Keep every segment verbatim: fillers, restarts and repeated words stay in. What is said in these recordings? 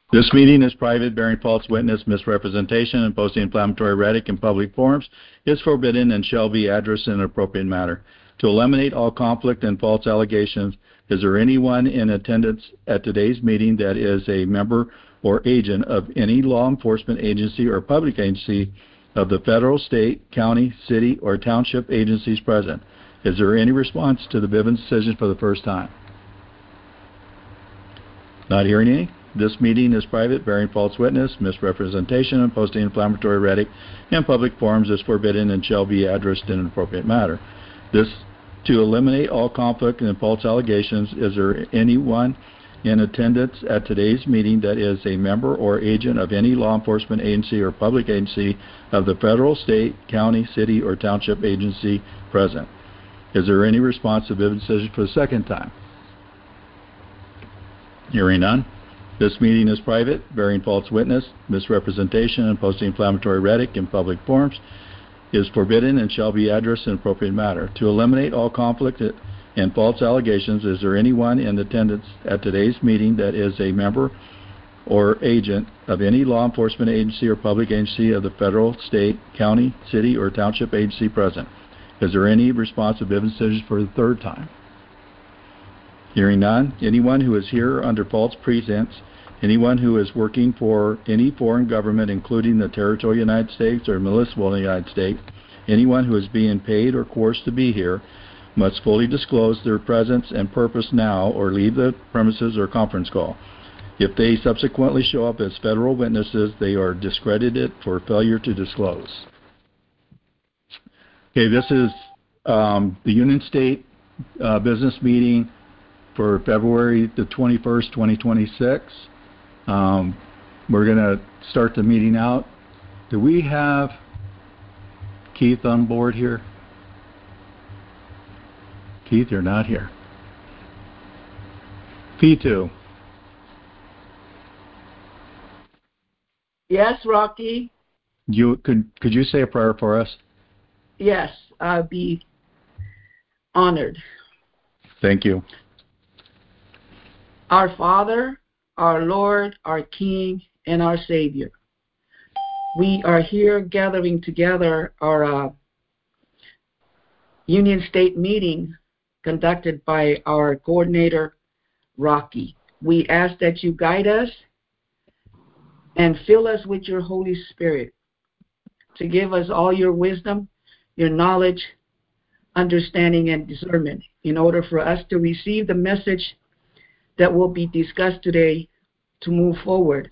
This meeting is private. Bearing false witness, misrepresentation, and posting inflammatory rhetoric in public forums is forbidden and shall be addressed in an appropriate manner. To eliminate all conflict and false allegations, is there anyone in attendance at today's meeting that is a member or agent of any law enforcement agency or public agency of the federal, state, county, city, or township agencies present? Is there any response to the Bivens decision for the first time? Not hearing any. This meeting is private. Bearing false witness, misrepresentation, and posting inflammatory rhetoric in public forums is forbidden and shall be addressed in an appropriate manner. This to eliminate all conflict and false allegations, is there anyone in attendance at today's meeting that is a member or agent of any law enforcement agency or public agency of the federal, state, county, city, or township agency present? Is there any response to the Bivens decision for the second time? Hearing none. This meeting is private. Bearing false witness, misrepresentation, and posting inflammatory rhetoric in public forums is forbidden and shall be addressed in an appropriate manner. To eliminate all conflict and false allegations, is there anyone in attendance at today's meeting that is a member or agent of any law enforcement agency or public agency of the federal, state, county, city, or township agency present? Is there any response to Bivens decisions for the third time? Hearing none. Anyone who is here under false pretense, anyone who is working for any foreign government, including the territorial United States or municipal United States, anyone who is being paid or coerced to be here, must fully disclose their presence and purpose now or leave the premises or conference call. If they subsequently show up as federal witnesses, they are discredited for failure to disclose. Okay, this is um, the Union State uh, business meeting for February the twenty-first, twenty twenty-six. Um, we're going to start the meeting out. Do we have Keith on board here? Keith, you're not here. P two. Yes, Rocky. You could could you say a prayer for us? Yes, I'll be honored. Thank you. Our Father, our Lord, our King, and our Savior, we are here gathering together our uh, Union State meeting conducted by our coordinator, Rocky. We ask that you guide us and fill us with your Holy Spirit to give us all your wisdom, your knowledge, understanding, and discernment in order for us to receive the message that will be discussed today to move forward,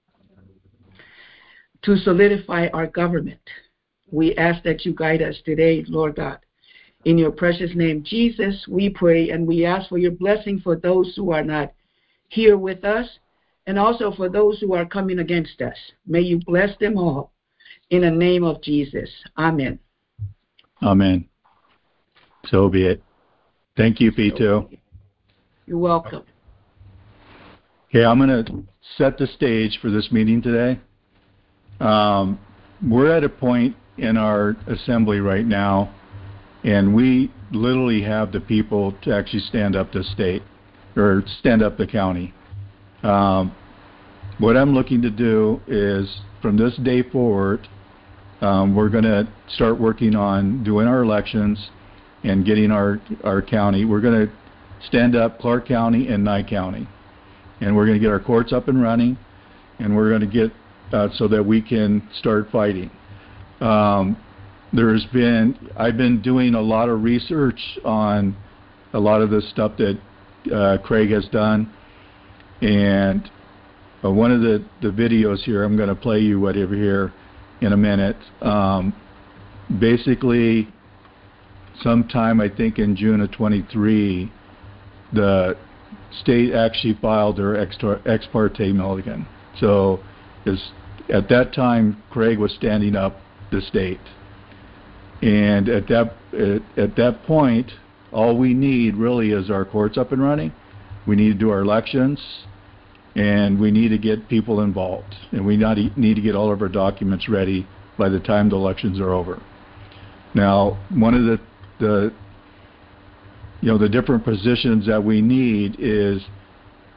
to solidify our government. We ask that you guide us today, Lord God. In your precious name, Jesus, we pray, and we ask for your blessing for those who are not here with us, and also for those who are coming against us. May you bless them all. In the name of Jesus. Amen. Amen. So be it. Thank you, P two. You're welcome. Okay, I'm going to set the stage for this meeting today. Um, we're at a point in our assembly right now, and we literally have the people to actually stand up the state, or stand up the county. Um, what I'm looking to do is, from this day forward, um, we're going to start working on doing our elections and getting our, our county. We're going to stand up Clark County and Nye County. And we're going to get our courts up and running, and we're going to get uh, so that we can start fighting. Um, there's been, I've been doing a lot of research on a lot of the stuff that uh, Craig has done, and uh, one of the, the videos here, I'm going to play you whatever here in a minute. Um, basically, sometime I think in June of twenty-three, the state actually filed their ex parte Milligan. So is, at that time, Craig was standing up the state. And at that, at, at that point, all we need really is our courts up and running. We need to do our elections, and we need to get people involved. And we not need to get all of our documents ready by the time the elections are over. Now, one of the, the you know, the different positions that we need is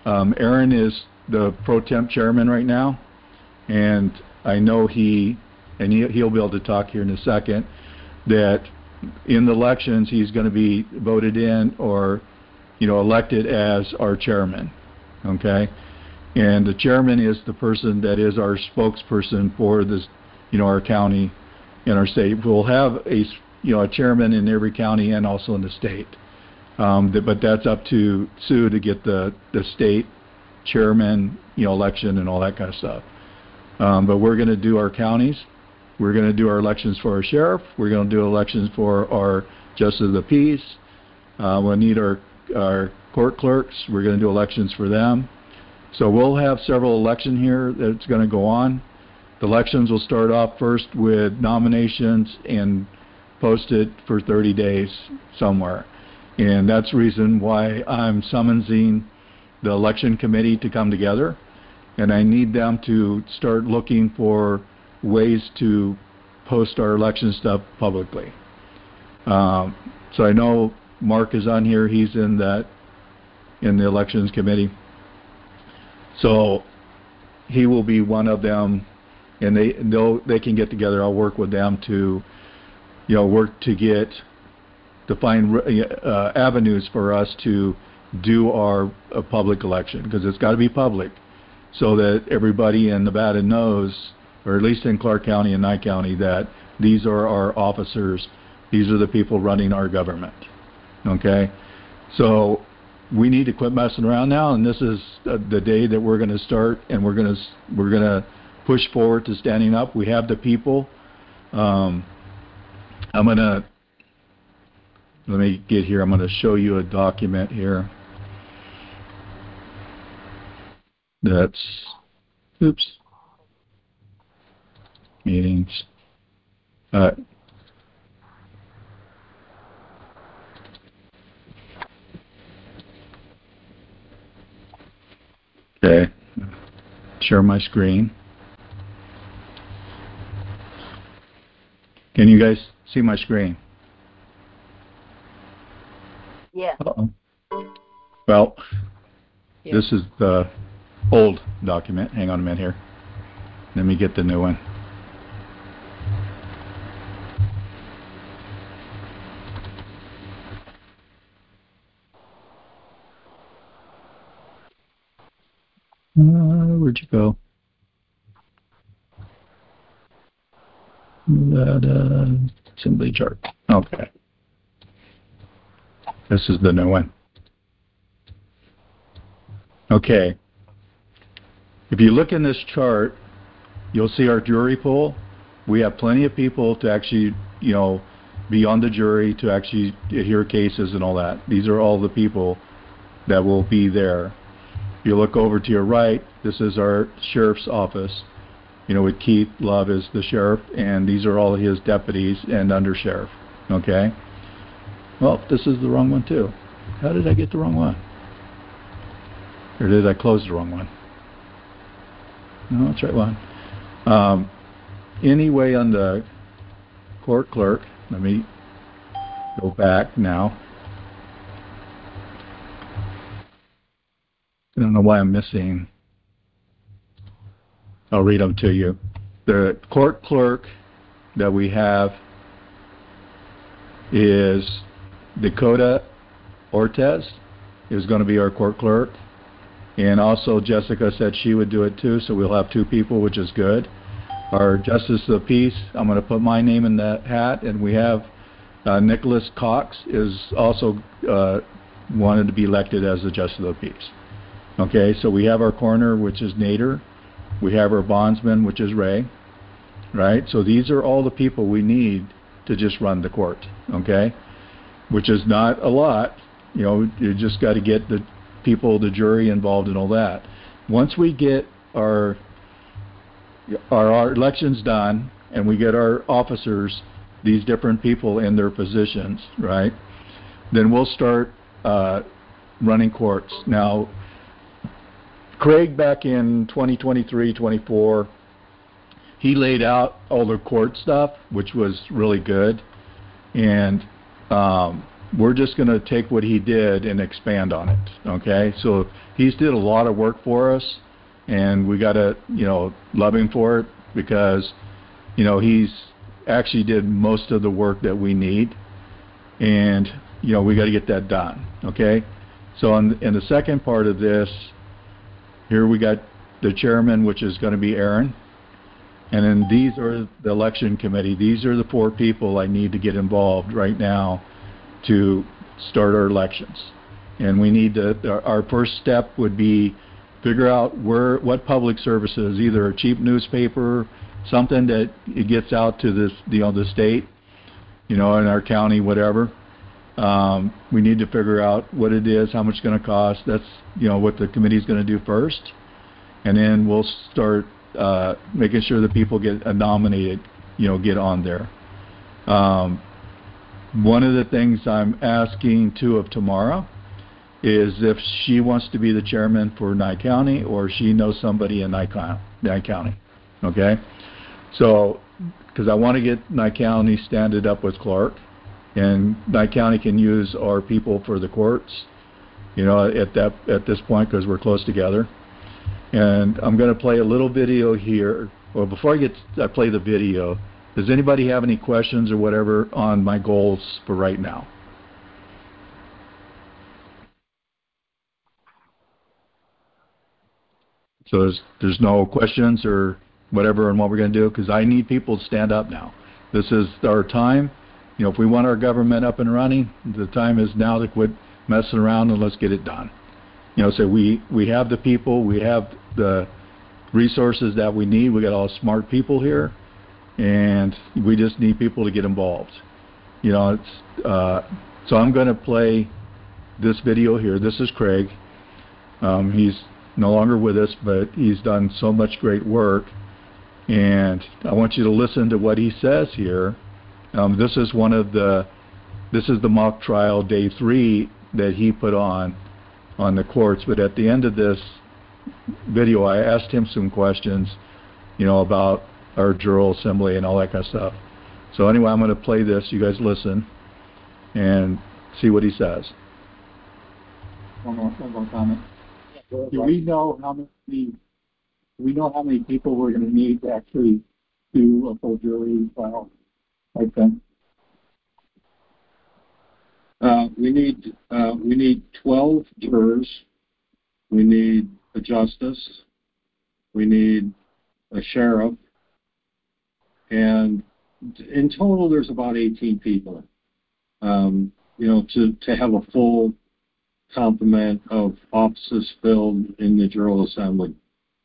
Um, Aaron is the pro temp chairman right now, and I know he, and he, he'll be able to talk here in a second, that in the elections he's going to be voted in or, you know, elected as our chairman, okay? And the chairman is the person that is our spokesperson for this, you know, our county and our state. We'll have a, you know, a chairman in every county and also in the state. Um, th- but that's up to Sue to get the, the state chairman, you know, election and all that kind of stuff. Um, but we're going to do our counties. We're going to do our elections for our sheriff. We're going to do elections for our justice of the peace. Uh, we'll need our, our court clerks. We're going to do elections for them. So we'll have several elections here that's going to go on. The elections will start off first with nominations and posted for thirty days somewhere. And that's the reason why I'm summoning the election committee to come together. And I need them to start looking for ways to post our election stuff publicly. Um, so I know Mark is on here. He's in that, in the elections committee. So he will be one of them, and they they'll, they can get together. I'll work with them to, you know, work to get to find uh, avenues for us to do our uh, public election, because it's got to be public, so that everybody in Nevada knows, or at least in Clark County and Nye County, that these are our officers. These are the people running our government. Okay, so we need to quit messing around now, and this is uh, the day that we're going to start, and we're going to we're going to push forward to standing up. We have the people. Um, I'm going to let me get here. I'm going to show you a document here. That's oops meetings. Uh, okay. Share my screen. Can you guys see my screen? Yeah. Uh-oh. Well, Yeah. this is the old document. Hang on a minute here. Let me get the new one. Uh, where'd you go? That, uh, assembly chart. Okay. This is the new one. Okay. If you look in this chart, you'll see our jury pool. We have plenty of people to actually, you know, be on the jury, to actually hear cases and all that. These are all the people that will be there. If you look over to your right, this is our sheriff's office. You know, with Keith Love as the sheriff, and these are all his deputies and under sheriff. Okay. Well, this is the wrong one too. How did I get the wrong one? Or did I close the wrong one? No, that's the right one. Um, anyway, on the court clerk, let me go back now. I don't know why I'm missing. I'll read them to you. The court clerk that we have is Dakota Ortez is going to be our court clerk. And also Jessica said she would do it too, so we'll have two people, which is good. Our Justice of the Peace, I'm going to put my name in that hat, and we have uh, Nicholas Cox is also uh, wanted to be elected as the Justice of the Peace. Okay, so we have our coroner, which is Nader. We have our bondsman, which is Ray, right? So these are all the people we need to just run the court, okay? Which is not a lot. You know, you just got to get the people, the jury involved and all that. Once we get our, our our elections done and we get our officers, these different people in their positions, right? Then we'll start uh, running courts. Now, Craig, back in twenty twenty-three, twenty-four, he laid out all the court stuff, which was really good. And um, we're just going to take what he did and expand on it. Okay, so he's did a lot of work for us, and we got to, you know, love him for it, because, you know, he's actually did most of the work that we need, and, you know, we got to get that done. Okay, so in, in the second part of this, here we got the chairman, which is going to be Aaron, and then these are the election committee. These are the four people I need to get involved right now to start our elections. And we need to, our, our first step would be figure out where, what public services, either a cheap newspaper, something that it gets out to this, you know, the state, you know, in our county, whatever. Um, we need to figure out what it is, how much it's going to cost. That's, you know, what the committee is going to do first. And then we'll start uh, making sure that people get uh, nominated, you know, get on there. Um, One of the things I'm asking too of Tamara is if she wants to be the chairman for Nye County, or she knows somebody in Nye County. Okay, so because I want to get Nye County standed up with Clark, and Nye County can use our people for the courts, you know, at that at this point, because we're close together. And I'm going to play a little video here. Well, before I get I play the video, does anybody have any questions or whatever on my goals for right now? So there's, there's no questions or whatever on what we're going to do, because I need people to stand up now. This is our time. You know, if we want our government up and running, the time is now to quit messing around and let's get it done. You know, so we, we have the people, we have the resources that we need. We got all smart people here, and we just need people to get involved. You know, it's uh, so I'm going to play this video here. This is Craig. Um, he's no longer with us, but he's done so much great work, and I want you to listen to what he says here. Um, this is one of the this is the mock trial day three that he put on on the courts. But at the end of this video, I asked him some questions, you know, about our General Assembly and all that kind of stuff. So anyway, I'm going to play this. You guys listen and see what he says. One more, one more comment. Do we know how many? Do we know how many people we're going to need to actually do a full jury trial like that? Uh, we need uh, we need twelve jurors. We need a justice. We need a sheriff. And in total, there's about eighteen people, um, you know, to, to have a full complement of offices filled in the General Assembly.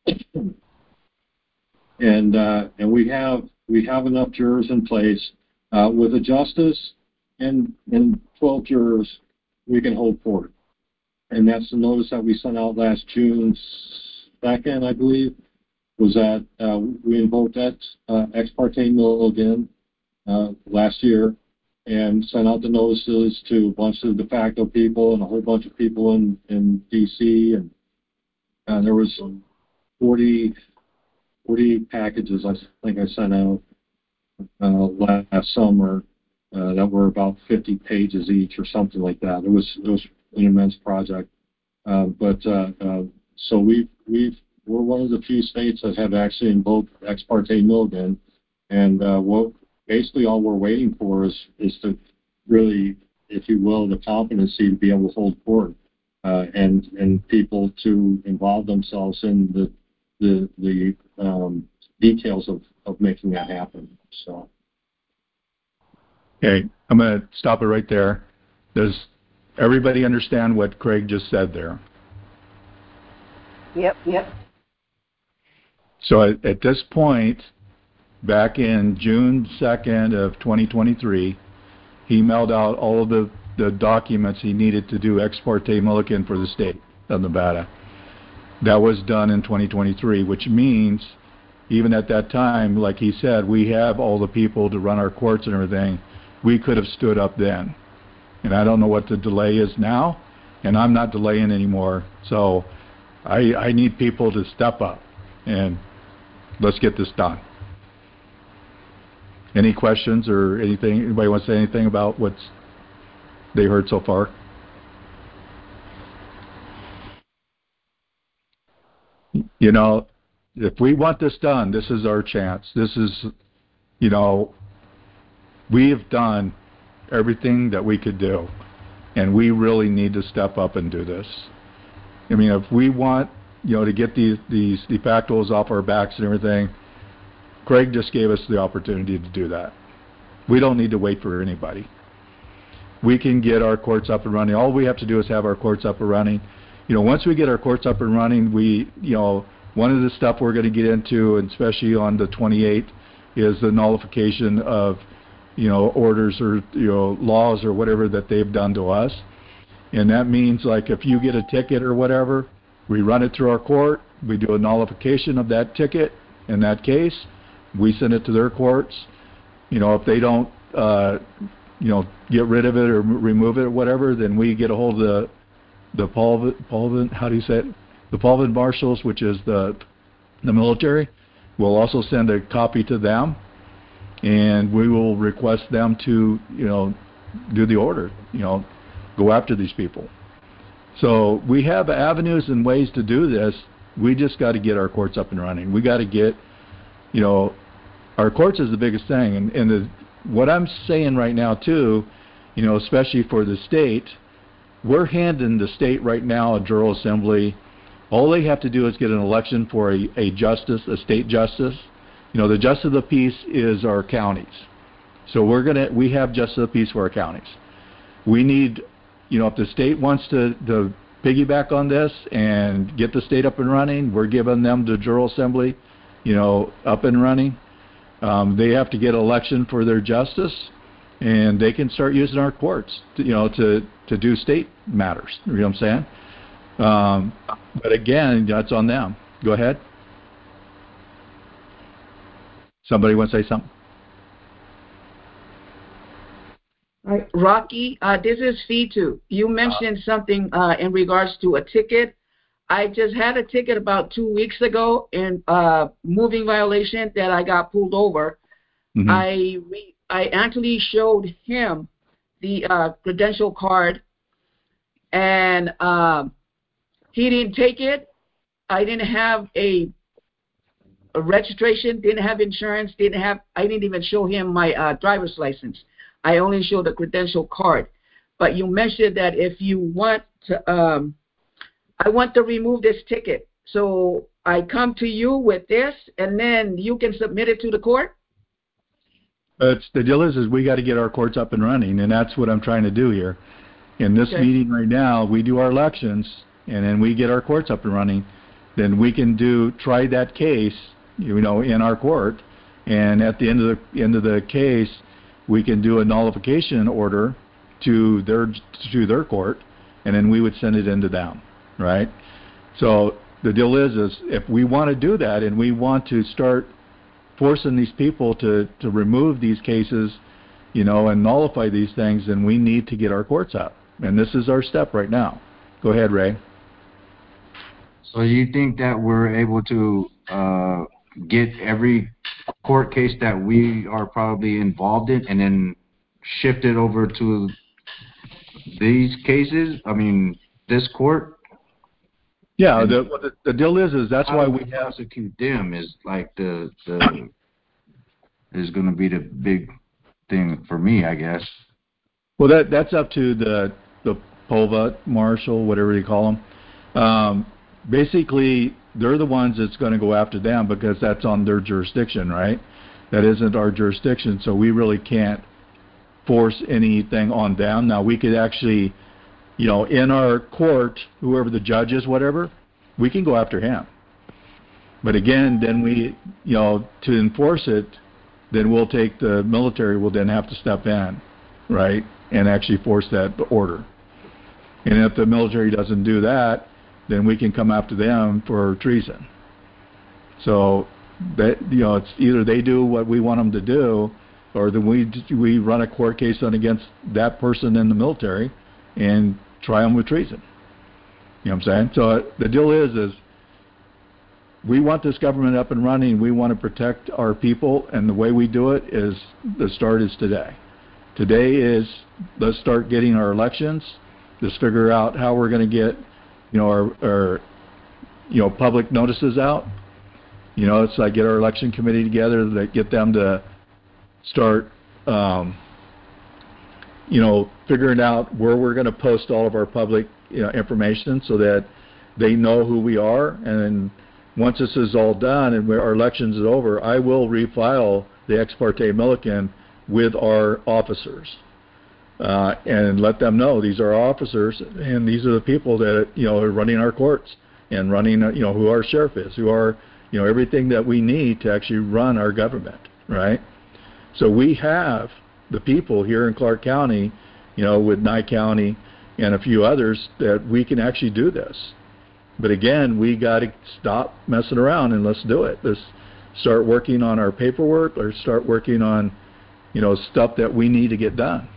and uh, and we have we have enough jurors in place uh, with a justice and and twelve jurors. We can hold court, and that's the notice that we sent out last June second, I believe. Was that uh, we invoked that uh, ex parte mill again uh, last year, and sent out the notices to a bunch of de facto people and a whole bunch of people in, in D C, and uh, there was forty, forty packages I think I sent out uh, last summer uh, that were about fifty pages each or something like that. It was it was an immense project, uh, but uh, uh, so we've we've we're one of the few states that have actually invoked ex parte Milligan, and uh, what basically all we're waiting for is is to really, if you will, the competency to be able to hold court uh, and and people to involve themselves in the the the um, details of of making that happen. So. Okay, I'm going to stop it right there. Does everybody understand what Craig just said there? Yep, yep. So at, at this point, back in June second of twenty twenty-three, he mailed out all of the, the documents he needed to do ex parte Milligan for the state of Nevada. That was done in twenty twenty-three, which means even at that time, like he said, we have all the people to run our courts and everything. We could have stood up then. And I don't know what the delay is now, and I'm not delaying anymore. So I, I need people to step up, and let's get this done. Any questions or anything? Anybody want to say anything about what's they heard so far? You know, if we want this done, this is our chance. This is, you know, we have done everything that we could do, and we really need to step up and do this. I mean, if we want, you know, to get these these de factos off our backs and everything, Craig just gave us the opportunity to do that. We don't need to wait for anybody. We can get our courts up and running. All we have to do is have our courts up and running. You know, once we get our courts up and running, we, you know, one of the stuff we're going to get into, and especially on the twenty-eighth, is the nullification of, you know, orders or, you know, laws or whatever that they've done to us. And that means, like, if you get a ticket or whatever, we run it through our court, we do a nullification of that ticket in that case, we send it to their courts. You know, if they don't, uh, you know, get rid of it or remove it or whatever, then we get a hold of the the Paul, Paulvin, how do you say it? The Paulvin Marshals, which is the the military. We'll also send a copy to them, and we will request them to, you know, do the order, you know, go after these people. So we have avenues and ways to do this. We just got to get our courts up and running. We got to get, you know, our courts is the biggest thing. And, and the, what I'm saying right now, too, you know, especially for the state, we're handing the state right now a General Assembly. All they have to do is get an election for a, a justice, a state justice. You know, the justice of the peace is our counties. So we're gonna, we have justice of the peace for our counties. We need, you know, if the state wants to, to piggyback on this and get the state up and running, we're giving them the General Assembly, you know, up and running. Um, they have to get an election for their justice, and they can start using our courts, to, you know, to, to do state matters. You know what I'm saying? Um, but again, that's on them. Go ahead. Somebody want to say something? All right, Rocky, uh, this is Fitu. You mentioned something uh, in regards to a ticket. I just had a ticket about two weeks ago in uh, moving violation that I got pulled over. Mm-hmm. I re- I actually showed him the uh, credential card, and um, he didn't take it. I didn't have a, a registration, didn't have insurance, didn't have. I didn't even show him my uh, driver's license. I only showed the credential card. But you mentioned that if you want to, um, I want to remove this ticket. So I come to you with this, and then you can submit it to the court? It's, the deal is, is we got to get our courts up and running, and that's what I'm trying to do here. In this okay. meeting right now, we do our elections, and then we get our courts up and running. Then we can do try that case, you know, in our court, and at the end of the end of the case, we can do a nullification order to their to their court, and then we would send it into them, right? So the deal is, is if we want to do that, and we want to start forcing these people to, to remove these cases, you know, and nullify these things, then we need to get our courts up. And this is our step right now. Go ahead, Ray. So you think that we're able to uh, get every court case that we are probably involved in and then shift it over to these cases? I mean, this court? Yeah, the, the the deal is is that's why we have prosecute them is like the the is going to be the big thing for me, I guess. Well, that that's up to the the P O V A marshal, whatever you call them. Um, basically, they're the ones that's going to go after them because that's on their jurisdiction, right? That isn't our jurisdiction, so we really can't force anything on them. Now, we could actually, you know, in our court, whoever the judge is, whatever, we can go after him. But again, then we, you know, to enforce it, then we'll take the military will then have to step in, right, and actually force that order. And if the military doesn't do that, then we can come after them for treason. So that, you know, it's either they do what we want them to do, or then we we run a court case on against that person in the military and try them with treason. You know what I'm saying? So uh, the deal is, is we want this government up and running. We want to protect our people, and the way we do it is the start is today. Today is let's start getting our elections. Let's figure out how we're going to get, you know, our, our, you know, public notices out. You know, it's like get our election committee together, that get them to start, um, you know, figuring out where we're going to post all of our public, you know, information so that they know who we are. And once this is all done and our elections is over, I will refile the ex parte Milliken with our officers uh, and let them know these are our officers and these are the people that, you know, are running our courts and running, you know, who our sheriff is, who are, you know, everything that we need to actually run our government, right? So we have the people here in Clark County, you know, with Nye County and a few others that we can actually do this. But again, we got to stop messing around and let's do it. Let's start working on our paperwork or start working on, you know, stuff that we need to get done.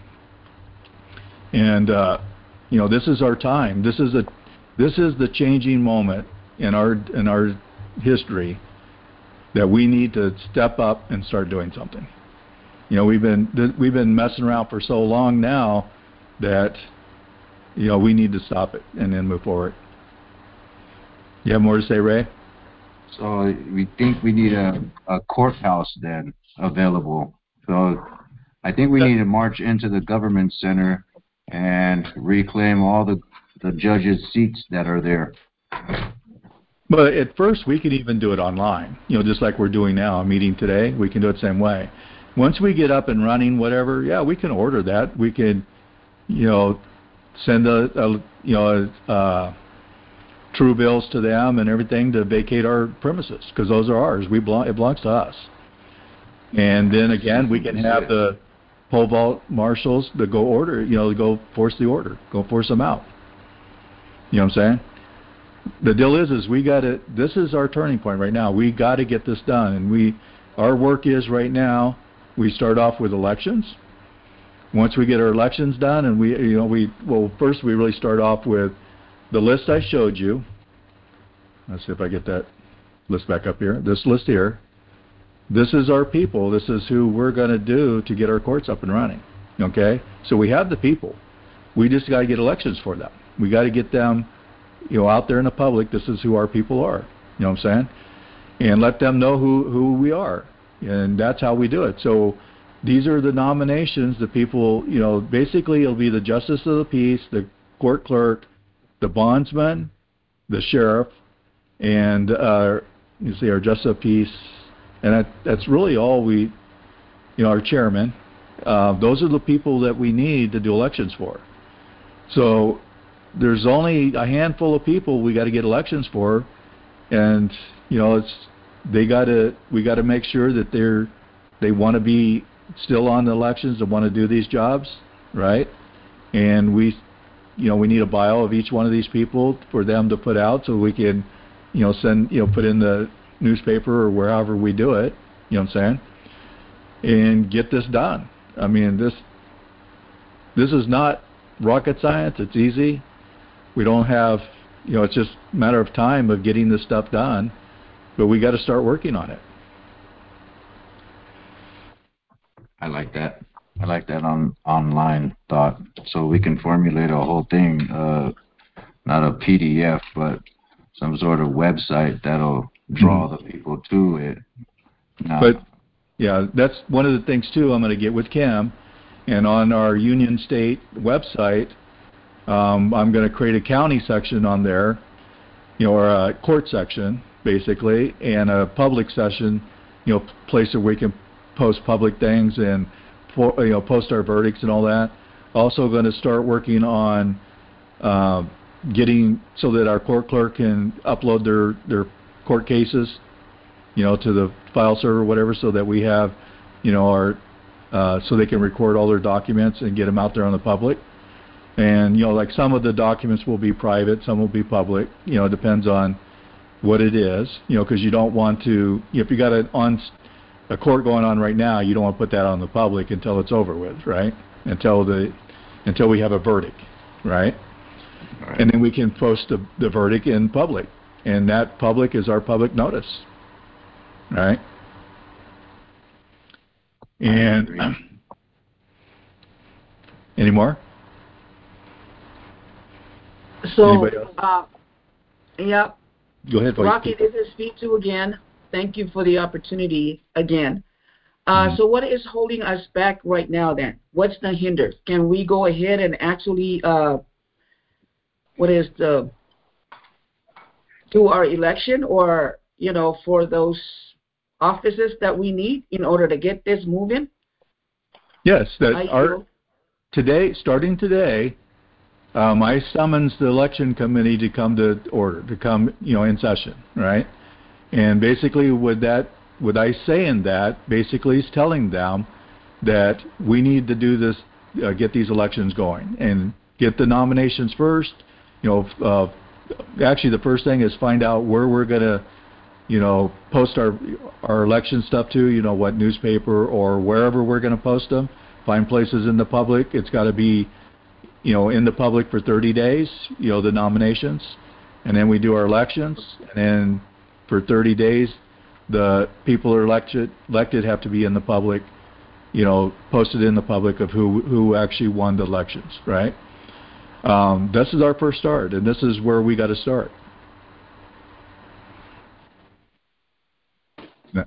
And, uh, you know, this is our time. This is a, this is the changing moment in our, in our history that we need to step up and start doing something. You know, we've been, we've been messing around for so long now that, you know, we need to stop it and then move forward. You have more to say, Ray? So we think we need a, a courthouse then available. So I think we need to march into the government center and reclaim all the, the judges' seats that are there. But at first, we could even do it online, you know, just like we're doing now, a meeting today. We can do it the same way. Once we get up and running, whatever, yeah, we can order that. We can, you know, send a, a you know, a, uh, true bills to them and everything to vacate our premises because those are ours. We belong, it belongs to us. And then again, we can have the pole vault marshals to go order, you know, to go force the order, go force them out. You know what I'm saying? The deal is, is we got to, this is our turning point right now. We got to get this done. And we, our work is right now, we start off with elections. Once we get our elections done and we, you know, we, well, first we really start off with the list I showed you. Let's see if I get that list back up here. This list here. This is our people. This is who we're going to do to get our courts up and running. Okay? So we have the people. We just got to get elections for them. We got to get them, you know, out there in the public. This is who our people are. You know what I'm saying? And let them know who, who we are. And that's how we do it. So these are the nominations. The people, you know, basically it'll be the justice of the peace, the court clerk, the bondsman, the sheriff, and uh, you see our justice of peace, and that, that's really all we, you know, our chairman. Uh, those are the people that we need to do elections for. So there's only a handful of people we got to get elections for, and you know, it's they got to we got to make sure that they're they want to be still on the elections and want to do these jobs, right? And we. You know, we need a bio of each one of these people for them to put out so we can, you know, send, you know, put in the newspaper or wherever we do it, you know what I'm saying, and get this done. I mean, this, this is not rocket science. It's easy. We don't have, you know, it's just a matter of time of getting this stuff done, but we got to start working on it. I like that. I like that on online thought. So we can formulate a whole thing, uh, not a P D F, but some sort of website that'll draw mm-hmm. the people to it. No. But yeah, that's one of the things too. I'm going to get with Kim, and on our Union State website, um, I'm going to create a county section on there, you know, or a court section basically, and a public session, you know, place where we can post public things and. For, you know, post our verdicts and all that. Also going to start working on uh, getting so that our court clerk can upload their, their court cases, you know, to the file server or whatever, so that we have, you know, our, uh, so they can record all their documents and get them out there on the public. And, you know, like some of the documents will be private, some will be public, you know, it depends on what it is, you know, because you don't want to, if you got it on a court going on right now, you don't want to put that on the public until it's over with, right? Until the until we have a verdict, right? right. And then we can post the, the verdict in public, and that public is our public notice, right? And Any more? So, Anybody else? uh, yeah, Go ahead, Vice. Rocky, this is V two again. Thank you for the opportunity again. Uh, Mhm. So what is holding us back right now then? What's the hinder? Can we go ahead and actually, uh, what is the, do our election or, you know, for those offices that we need in order to get this moving? Yes, that I our feel, today, starting today, um, I summons the election committee to come to order, to come, you know, in session, right? And basically, with that, what I say in that, basically, is telling them that we need to do this, uh, get these elections going, and get the nominations first. You know, uh, actually, the first thing is find out where we're gonna, you know, post our our election stuff to. You know, what newspaper or wherever we're gonna post them. Find places in the public. It's got to be, you know, in the public for thirty days. You know, the nominations, and then we do our elections, and then for thirty days, the people who are elected elected have to be in the public, you know, posted in the public of who who actually won the elections, right? Um, this is our first start, and this is where we got to start. Yeah,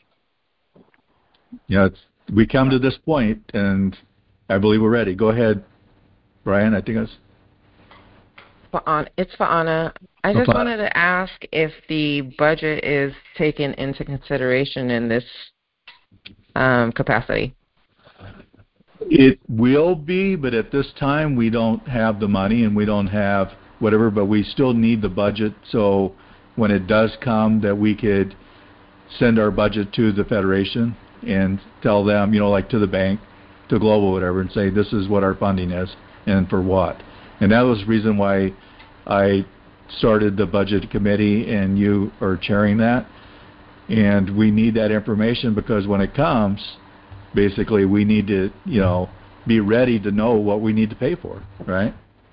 yeah, it's, we come to this point, and I believe we're ready. Go ahead, Brian. I think that's. For An- It's for Anna. I No just problem. wanted to ask if the budget is taken into consideration in this um, capacity. It will be, but at this time we don't have the money and we don't have whatever, but we still need the budget. So when it does come, that we could send our budget to the Federation and tell them, you know, like to the bank, to Global, whatever, and say this is what our funding is and for what. And that was the reason why I started the budget committee and you are chairing that. And we need that information because when it comes, basically we need to, you know, be ready to know what we need to pay for, right?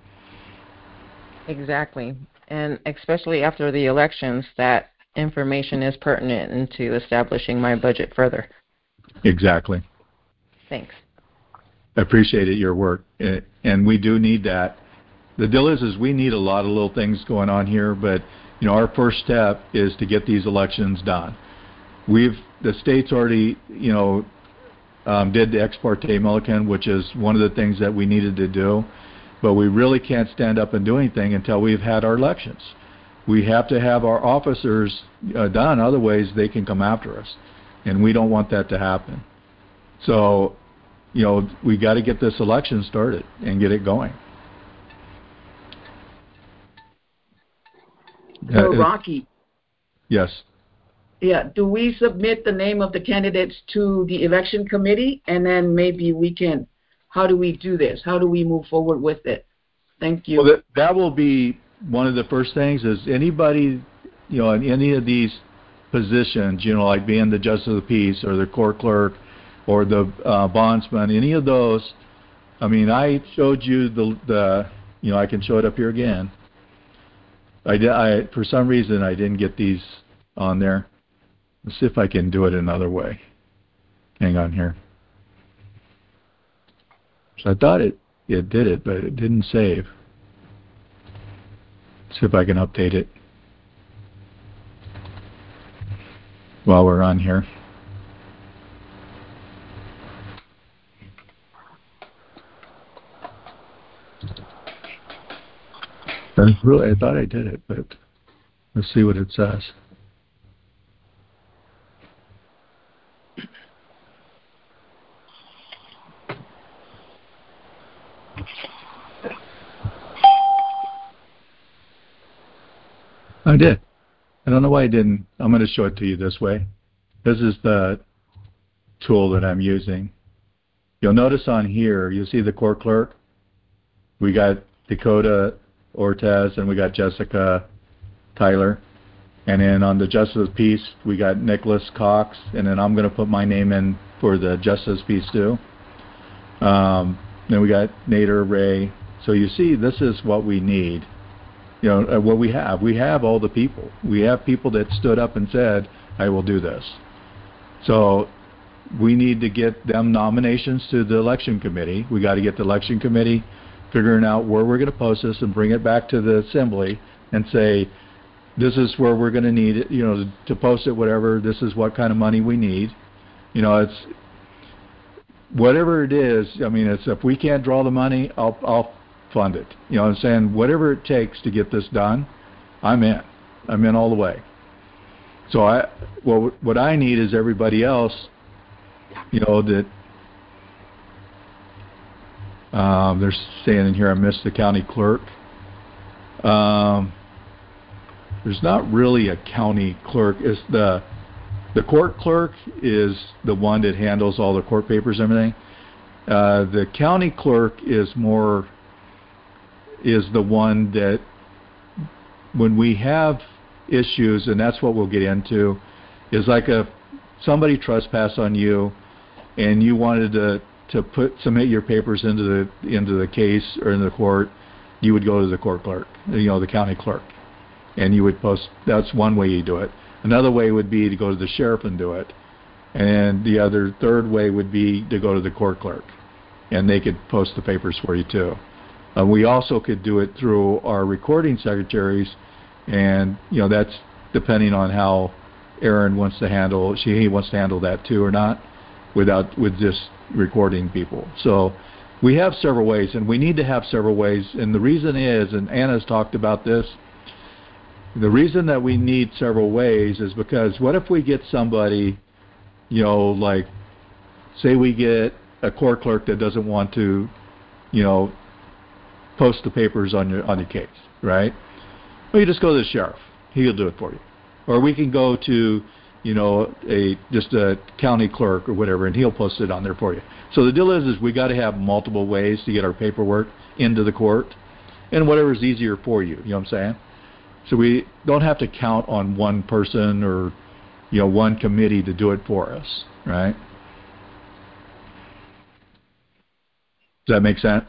Exactly. And especially after the elections, that information is pertinent into establishing my budget further. Exactly. Thanks. I appreciate it, your work. Eh, And we do need that. The deal is, is we need a lot of little things going on here, but, you know, our first step is to get these elections done. We've, the state's already, you know, um, did the ex parte Milliken, which is one of the things that we needed to do, but we really can't stand up and do anything until we've had our elections. We have to have our officers uh, done, otherwise they can come after us, and we don't want that to happen. So, you know, we got to get this election started and get it going. so Uh, Rocky, yes. yeah, do we submit the name of the candidates to the election committee, and then maybe we can, how do we do this? How do we move forward with it? Thank you. Well, that, that will be one of the first things is anybody, you know, in any of these positions, you know, like being the justice of the peace or the court clerk or the uh, bondsman, any of those. I mean, I showed you the, the, you know, I can show it up here again. I, did, I for some reason I didn't get these on there. Let's see if I can do it another way. Hang on here. So I thought it it did it, but it didn't save. See if I can update it while we're on here. I really, I thought I did it, but let's see what it says. I did. I don't know why I didn't. I'm going to show it to you this way. This is the tool that I'm using. You'll notice on here, you'll see the court clerk. We got Dakota Ortez and we got Jessica Tyler. And then on the Justice of the Peace, we got Nicholas Cox. And then I'm going to put my name in for the Justice of the Peace too. Um, then we got Nader Ray. So you see, this is what we need. You know, uh, what we have. We have all the people. We have people that stood up and said, I will do this. So we need to get them nominations to the election committee. We got to get the election committee figuring out where we're going to post this and bring it back to the assembly and say, this is where we're going to need it, you know, to, to post it, whatever. This is what kind of money we need. You know, it's whatever it is. I mean, it's if we can't draw the money, I'll I'll fund it. You know what I'm saying? Whatever it takes to get this done, I'm in. I'm in all the way. So I, well, what I need is everybody else, you know, that um, they're saying in here, I missed the county clerk. Um, there's not really a county clerk. It's the the court clerk is the one that handles all the court papers and everything. Uh, the county clerk is more is the one that when we have issues, and that's what we'll get into, is like a somebody trespassed on you, and you wanted to to put submit your papers into the into the case or in the court, you would go to the court clerk, you know, the county clerk, and you would post. That's one way you do it. Another way would be to go to the sheriff and do it, and the other third way would be to go to the court clerk, and they could post the papers for you too. Uh, we also could do it through our recording secretaries, and you know that's depending on how Aaron wants to handle. She he wants to handle that too or not, without with just recording people. So we have several ways, and we need to have several ways. And the reason is, and Anna's talked about this. The reason that we need several ways is because what if we get somebody, you know, like say we get a court clerk that doesn't want to, you know, post the papers on your on your case, right? Well, you just go to the sheriff. He'll do it for you. Or we can go to, you know, a just a county clerk or whatever, and he'll post it on there for you. So the deal is, is we got to have multiple ways to get our paperwork into the court, and whatever's easier for you. You know what I'm saying? So we don't have to count on one person or, you know, one committee to do it for us, right? Does that make sense?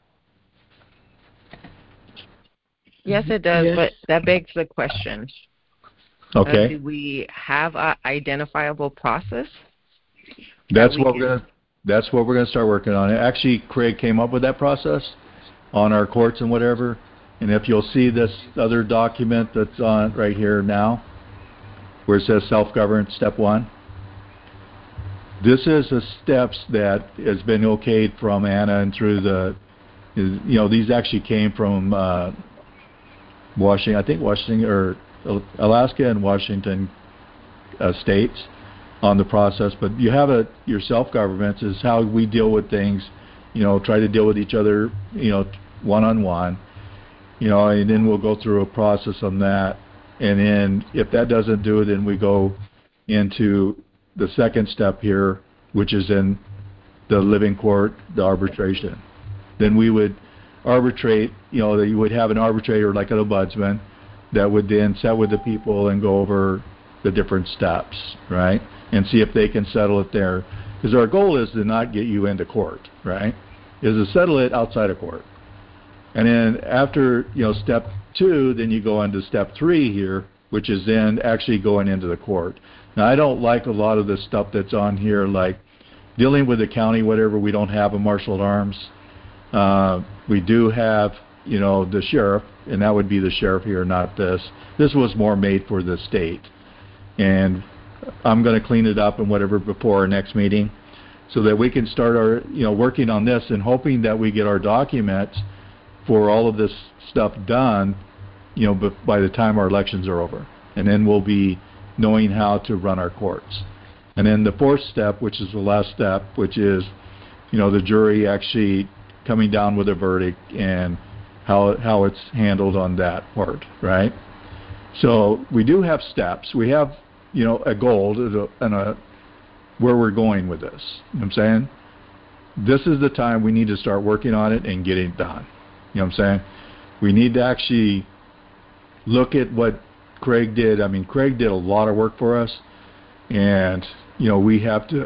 Yes, it does, Yes. but that begs the question. Okay. Uh, do we have an identifiable process? That's that what we we're gonna. That's what we're gonna start working on. Actually, Craig came up with that process on our courts and whatever. And if you'll see this other document that's on right here now, where it says self-governed step one, this is the steps that has been okayed from Anna and through the, you know, these actually came from uh, Washington, I think Washington or Alaska and Washington uh, states on the process. But you have a your self-government is how we deal with things, you know, try to deal with each other, you know, one-on-one. You know, and then we'll go through a process on that. And then if that doesn't do it, then we go into the second step here, which is in the living court, the arbitration. Then we would arbitrate, you know, that you would have an arbitrator like an ombudsman that would then sit with the people and go over the different steps, right? And see if they can settle it there. Because our goal is to not get you into court, right? Is to settle it outside of court. And then after, you know, step two, then you go on to step three here, which is then actually going into the court. Now, I don't like a lot of the stuff that's on here, like dealing with the county, whatever. We don't have a marshal at arms. Uh, we do have, you know, the sheriff, and that would be the sheriff here, not this. This was more made for the state. And I'm going to clean it up and whatever before our next meeting so that we can start our, you know, working on this and hoping that we get our documents for all of this stuff done, you know, but by the time our elections are over. And then we'll be knowing how to run our courts. And then the fourth step, which is the last step, which is, you know, the jury actually coming down with a verdict and how how it's handled on that part, right? So we do have steps. We have, you know, a goal and a where we're going with this. You know what I'm saying? This is the time we need to start working on it and getting it done. You know what I'm saying? We need to actually look at what Craig did. I mean, Craig did a lot of work for us, and you know we have to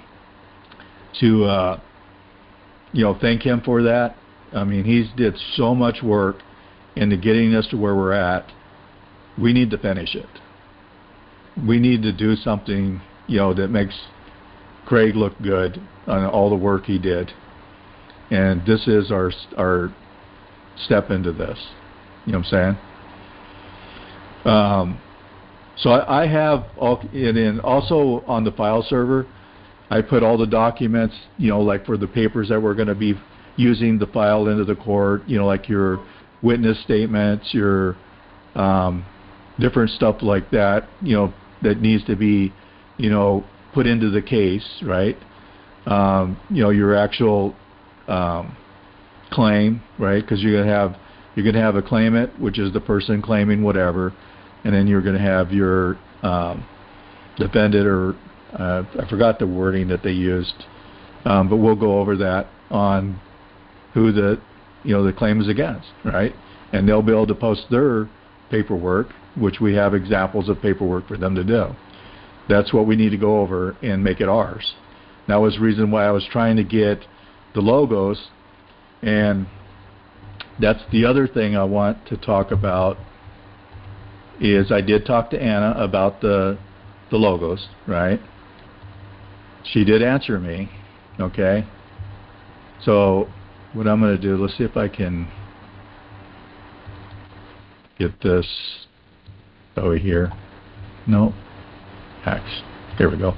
to uh, you know thank him for that. I mean, he's did so much work into getting us to where we're at. We need to finish it. We need to do something, you know, that makes Craig looked good on all the work he did. And this is our our step into this. You know what I'm saying? Um, so I, I have all, and then also on the file server, I put all the documents, you know, like for the papers that we're going to be using the file into the court, you know, like your witness statements, your um, different stuff like that, you know, that needs to be, you know, put into the case, right? Um, you know, your actual um, claim, right? Because you're gonna have you're gonna have a claimant, which is the person claiming whatever, and then you're gonna have your um, defendant, or uh, I forgot the wording that they used, um, but we'll go over that on who the you know the claim is against, right? And they'll be able to post their paperwork, which we have examples of paperwork for them to do. That's what we need to go over and make it ours. That was the reason why I was trying to get the logos, and that's the other thing I want to talk about. Is I did talk to Anna about the the logos, right? She did answer me, okay? So what I'm going to do, let's see if I can get this over here. No. X. Here we go.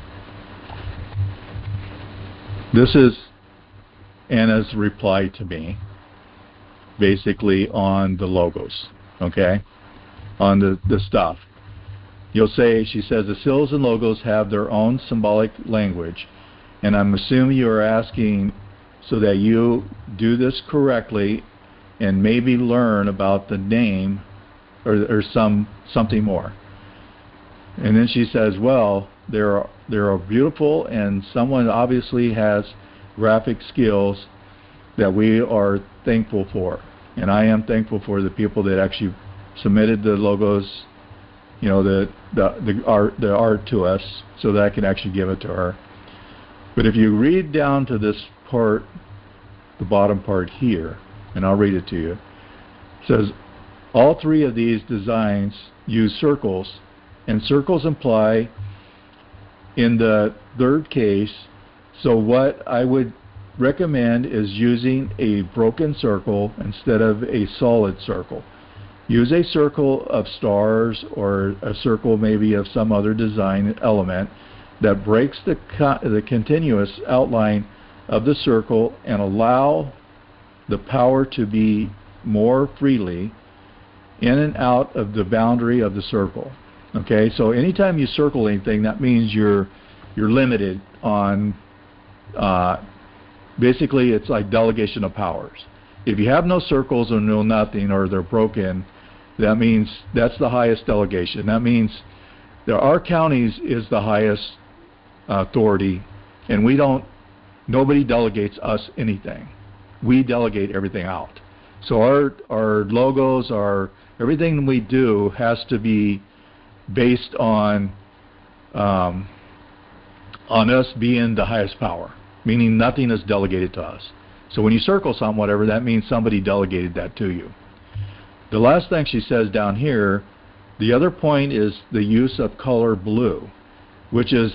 This is Anna's reply to me, basically on the logos, okay? On the, the stuff. You'll say, she says, the symbols and logos have their own symbolic language, and I'm assuming you are asking so that you do this correctly and maybe learn about the name or, or some something more. And then she says, well, they're, they're beautiful, and someone obviously has graphic skills that we are thankful for. And I am thankful for the people that actually submitted the logos, you know, the, the, the, art, the art to us so that I can actually give it to her. But if you read down to this part, the bottom part here, and I'll read it to you, it says, all three of these designs use circles, and circles imply in the third case, so what I would recommend is using a broken circle instead of a solid circle. Use a circle of stars or a circle maybe of some other design element that breaks the, co the continuous outline of the circle and allow the power to be more freely in and out of the boundary of the circle. Okay, so anytime you circle anything, that means you're you're limited on, uh, basically it's like delegation of powers. If you have no circles or no nothing, or they're broken, that means that's the highest delegation. That means there our counties is the highest uh, authority, and we don't, nobody delegates us anything. We delegate everything out. So our our logos, our everything we do has to be based on um, on us being the highest power, meaning nothing is delegated to us. So when you circle something, whatever, that means somebody delegated that to you. The last thing she says down here, the other point is the use of color blue, which is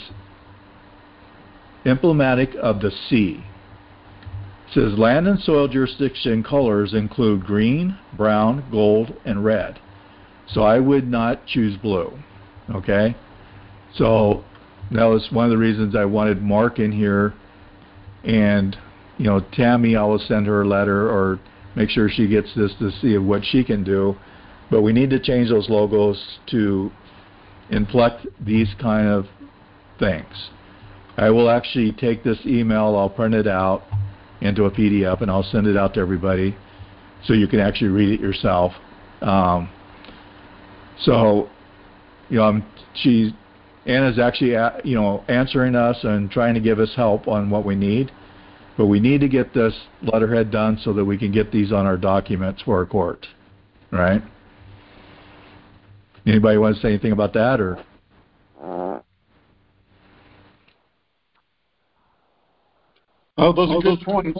emblematic of the sea. It says land and soil jurisdiction colors include green, brown, gold, and red. So I would not choose blue, okay? So that was one of the reasons I wanted Mark in here, and, you know, Tammy, I will send her a letter or make sure she gets this to see what she can do. But we need to change those logos to inflect these kind of things. I will actually take this email, I'll print it out into a P D F, and I'll send it out to everybody so you can actually read it yourself. Um, So, you know, I'm, she's, Anna's actually, a, you know, answering us and trying to give us help on what we need. But we need to get this letterhead done so that we can get these on our documents for our court, right? Anybody want to say anything about that, or? Oh, those are good points.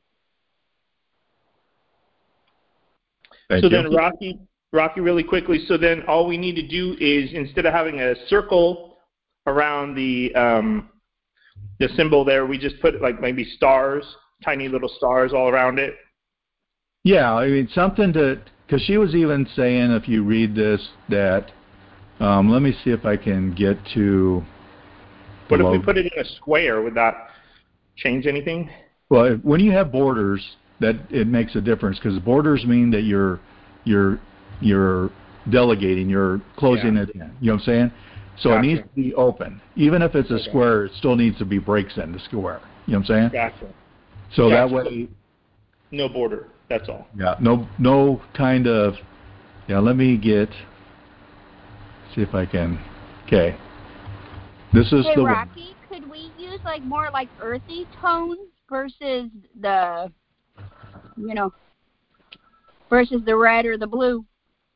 Thank so you. then, Rocky, Rocky, really quickly. So then, all we need to do is, instead of having a circle around the um, the symbol there, we just put like maybe stars, tiny little stars all around it? Yeah, I mean, something to, because she was even saying, if you read this, that, um, let me see if I can get to. What if we put it in a square? Would that change anything? Well, when you have borders, that it makes a difference, because borders mean that you're you're you're delegating, you're closing Yeah. it in. You know what I'm saying? So Gotcha. it needs to be open. Even if it's a Okay. square, it still needs to be breaks in the square. You know what I'm saying? Gotcha. So that Gotcha. way, No border. That's all. yeah, no no kind of, yeah, let me get, see if I can, okay. This is Hey, the Rocky, could we use like more like earthy tones versus the, you know, versus the red or the blue?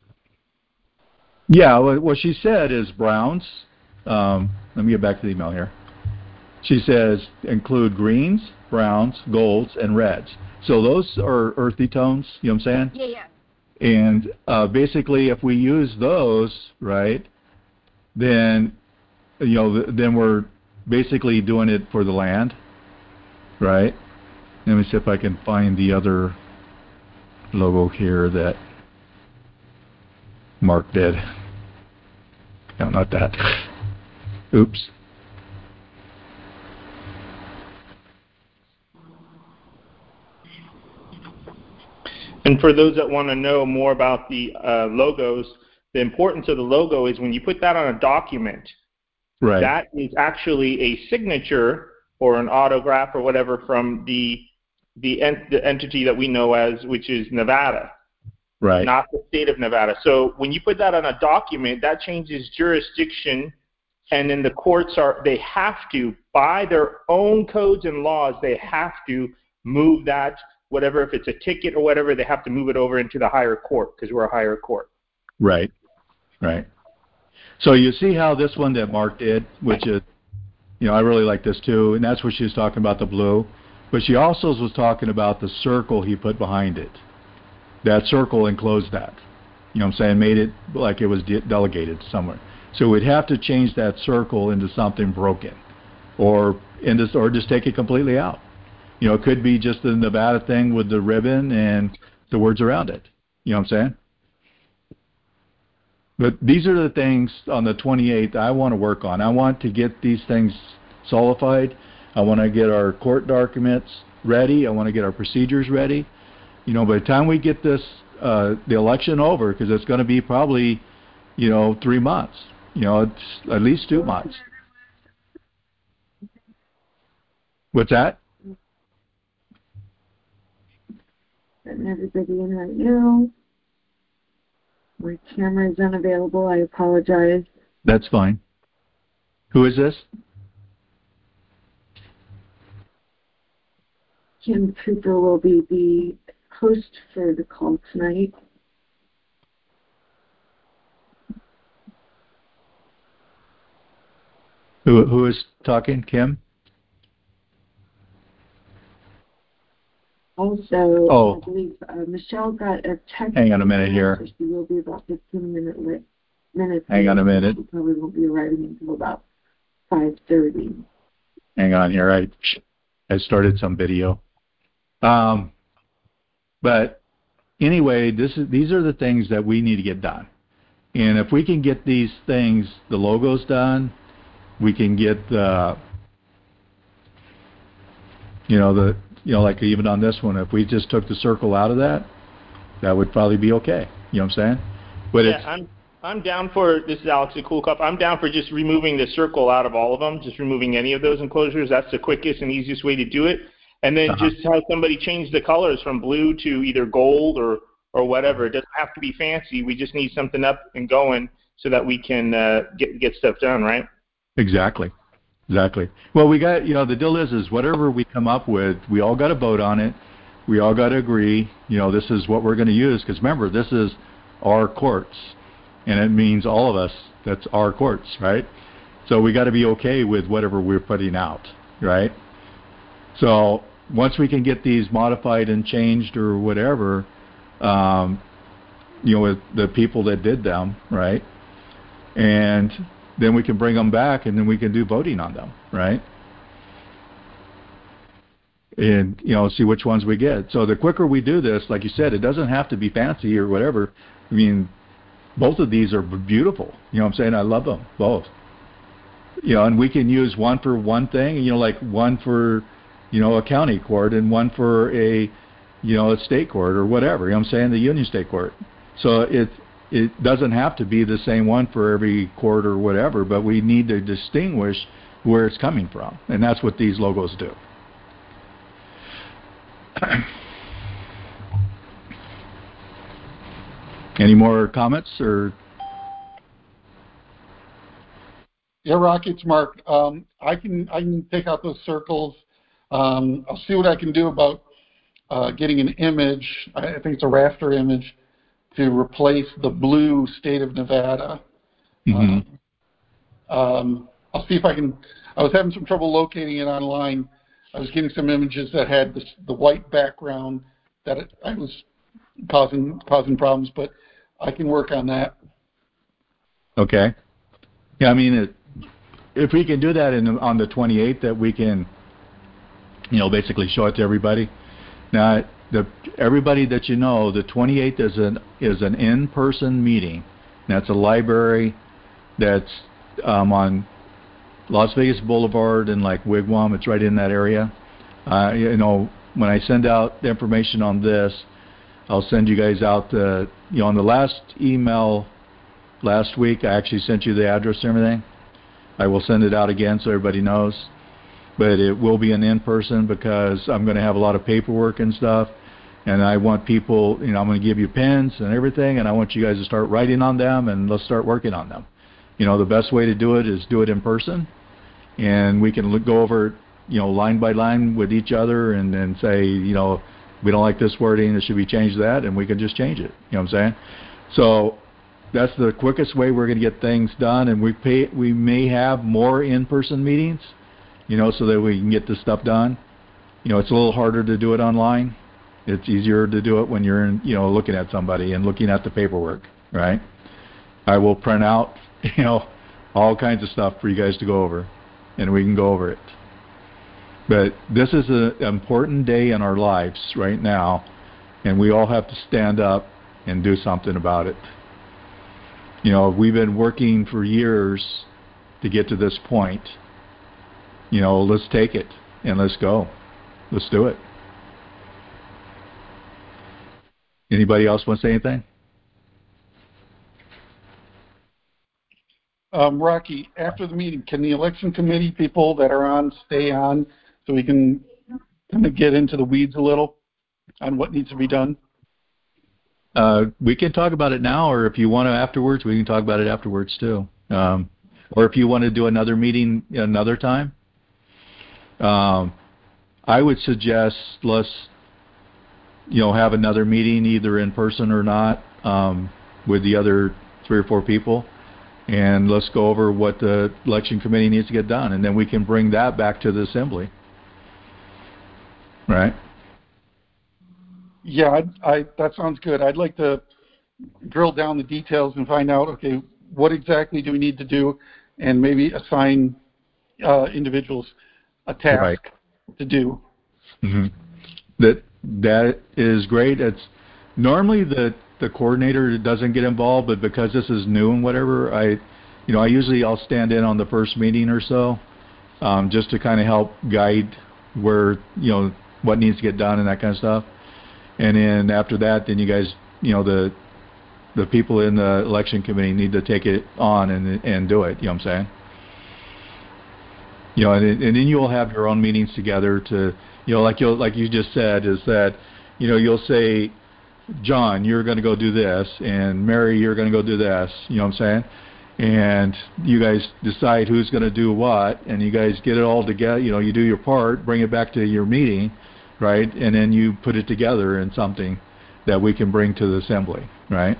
Yeah, what what she said is browns. Um, let me get back to the email here. She says include greens, browns, golds, and reds. So those are earthy tones, you know what I'm saying? Yeah, yeah. And uh, basically, if we use those, right, then, you know, th- then we're basically doing it for the land, right? Let me see if I can find the other logo here that Mark did. No, not that. Oops. And for those that want to know more about the uh, logos, the importance of the logo is when you put that on a document, Right. that is actually a signature or an autograph or whatever from the the, ent- the entity that we know as, which is Nevada, Right. not the state of Nevada. So when you put that on a document, that changes jurisdiction, and then the courts are, they have to, by their own codes and laws, they have to move that, whatever, if it's a ticket or whatever, they have to move it over into the higher court because we're a higher court. Right. Right. So you see how this one that Mark did, which is, you know, I really like this too, and that's what she was talking about, the blue. But she also was talking about the circle he put behind it. That circle enclosed that. You know what I'm saying? Made it like it was de- delegated somewhere. So we'd have to change that circle into something broken, or into, or just take it completely out. You know, it could be just the Nevada thing with the ribbon and the words around it. You know what I'm saying? But these are the things on the twenty-eighth I want to work on. I want to get these things solidified. I want to get our court documents ready. I want to get our procedures ready. You know, by the time we get this, uh, the election over, because it's going to be probably, you know, three months. You know, it's at least two months. What's that? Letting everybody in right now. My camera is unavailable. I apologize. That's fine. Who is this? Kim Cooper will be the host for the call tonight. Who who is talking? Kim? Also, Oh. I believe uh, Michelle got a text. Hang on a minute here. So she will be about fifteen minute li- minutes. Hang on a minute. She probably won't be arriving until about five thirty. Hang on here. I I started some video. Um, but anyway, this is these are the things that we need to get done. And if we can get these things, the logos done, we can get the, you know, the, you know, like even on this one, if we just took the circle out of that, that would probably be okay. You know what I'm saying? But yeah, it's, I'm I'm down for, this is Alex at Cool Cup, I'm down for just removing the circle out of all of them, just removing any of those enclosures. That's the quickest and easiest way to do it. And then Uh-huh. just have somebody change the colors from blue to either gold or, or whatever. It doesn't have to be fancy. We just need something up and going so that we can uh, get get stuff done, right? Exactly. Exactly. Well, we got, you know, the deal is, is whatever we come up with, we all got to vote on it. We all got to agree, you know, this is what we're going to use. Because remember, this is our courts. And it means all of us, that's our courts, right? So we got to be okay with whatever we're putting out, right? So once we can get these modified and changed or whatever, um, you know, with the people that did them, right? And then we can bring them back, and then we can do voting on them, right? and you know see which ones we get. So the quicker we do this, like you said, it doesn't have to be fancy or whatever. I mean, both of these are beautiful. You know what I'm saying? I love them both. You know, and we can use one for one thing. You know, like one for you know a county court and one for a you know a state court or whatever. You know what I'm saying? The Union State Court. So it it doesn't have to be the same one for every court or whatever, but we need to distinguish where it's coming from, and that's what these logos do. Any more comments or? Yeah, Rocky, it's Mark. Um, I can I can take out those circles. Um, I'll see what I can do about uh, getting an image. I, I think it's a raster image to replace the blue state of Nevada. Mm-hmm. Um, um, I'll see if I can. I was having some trouble locating it online. I was getting some images that had this, the white background that it, I was causing causing problems, but I can work on that. Okay. Yeah, I mean, it, if we can do that in, on the twenty-eighth, that we can, you know, basically show it to everybody. Now, the everybody that you know, the twenty-eighth is an is an in-person meeting. That's a library that's um, on Las Vegas Boulevard and like Wigwam. It's right in that area. Uh, you know, when I send out the information on this, I'll send you guys out the, you know, on the last email last week, I actually sent you the address and everything. I will send it out again so everybody knows. But it will be an in-person because I'm going to have a lot of paperwork and stuff. And I want people, you know, I'm going to give you pens and everything, and I want you guys to start writing on them, and let's start working on them. You know, the best way to do it is do it in person, and we can look, go over, you know, line by line with each other and, and say, you know, we don't like this wording, it should be changed that, and we can just change it. You know what I'm saying? So that's the quickest way we're going to get things done, and we pay, we may have more in-person meetings, you know, so that we can get this stuff done. You know, it's a little harder to do it online. It's easier to do it when you're, in, you know, looking at somebody and looking at the paperwork, right? I will print out, you know, all kinds of stuff for you guys to go over, and we can go over it. But this is an important day in our lives right now, and we all have to stand up and do something about it. You know, we've been working for years to get to this point. You know, let's take it and let's go. Let's do it. Anybody else want to say anything? Um, Rocky, after the meeting, can the election committee people that are on stay on so we can kind of get into the weeds a little on what needs to be done? Uh, we can talk about it now, or if you want to afterwards, we can talk about it afterwards too. Um, or if you want to do another meeting another time, um, I would suggest let's, you know, have another meeting either in person or not um, with the other three or four people, and let's go over what the election committee needs to get done, and then we can bring that back to the assembly. Right? Yeah, I, I, that sounds good. I'd like to drill down the details and find out, okay, what exactly do we need to do, and maybe assign uh, individuals a task right. to do. Mm-hmm. That that is great. It's normally the the coordinator doesn't get involved, but because this is new and whatever, I, you know, I usually I'll stand in on the first meeting or so, um, just to kind of help guide where, you know, what needs to get done and that kind of stuff. And then after that, then you guys, you know, the the people in the election committee need to take it on and and do it. You know what I'm saying? You know, and, and then you'll have your own meetings together to, you know, like you like you just said, is that, you know, you'll say, John, you're going to go do this, and Mary, you're going to go do this. You know what I'm saying? And you guys decide who's going to do what, and you guys get it all together. You know, you do your part, bring it back to your meeting, right? And then you put it together in something that we can bring to the assembly, right?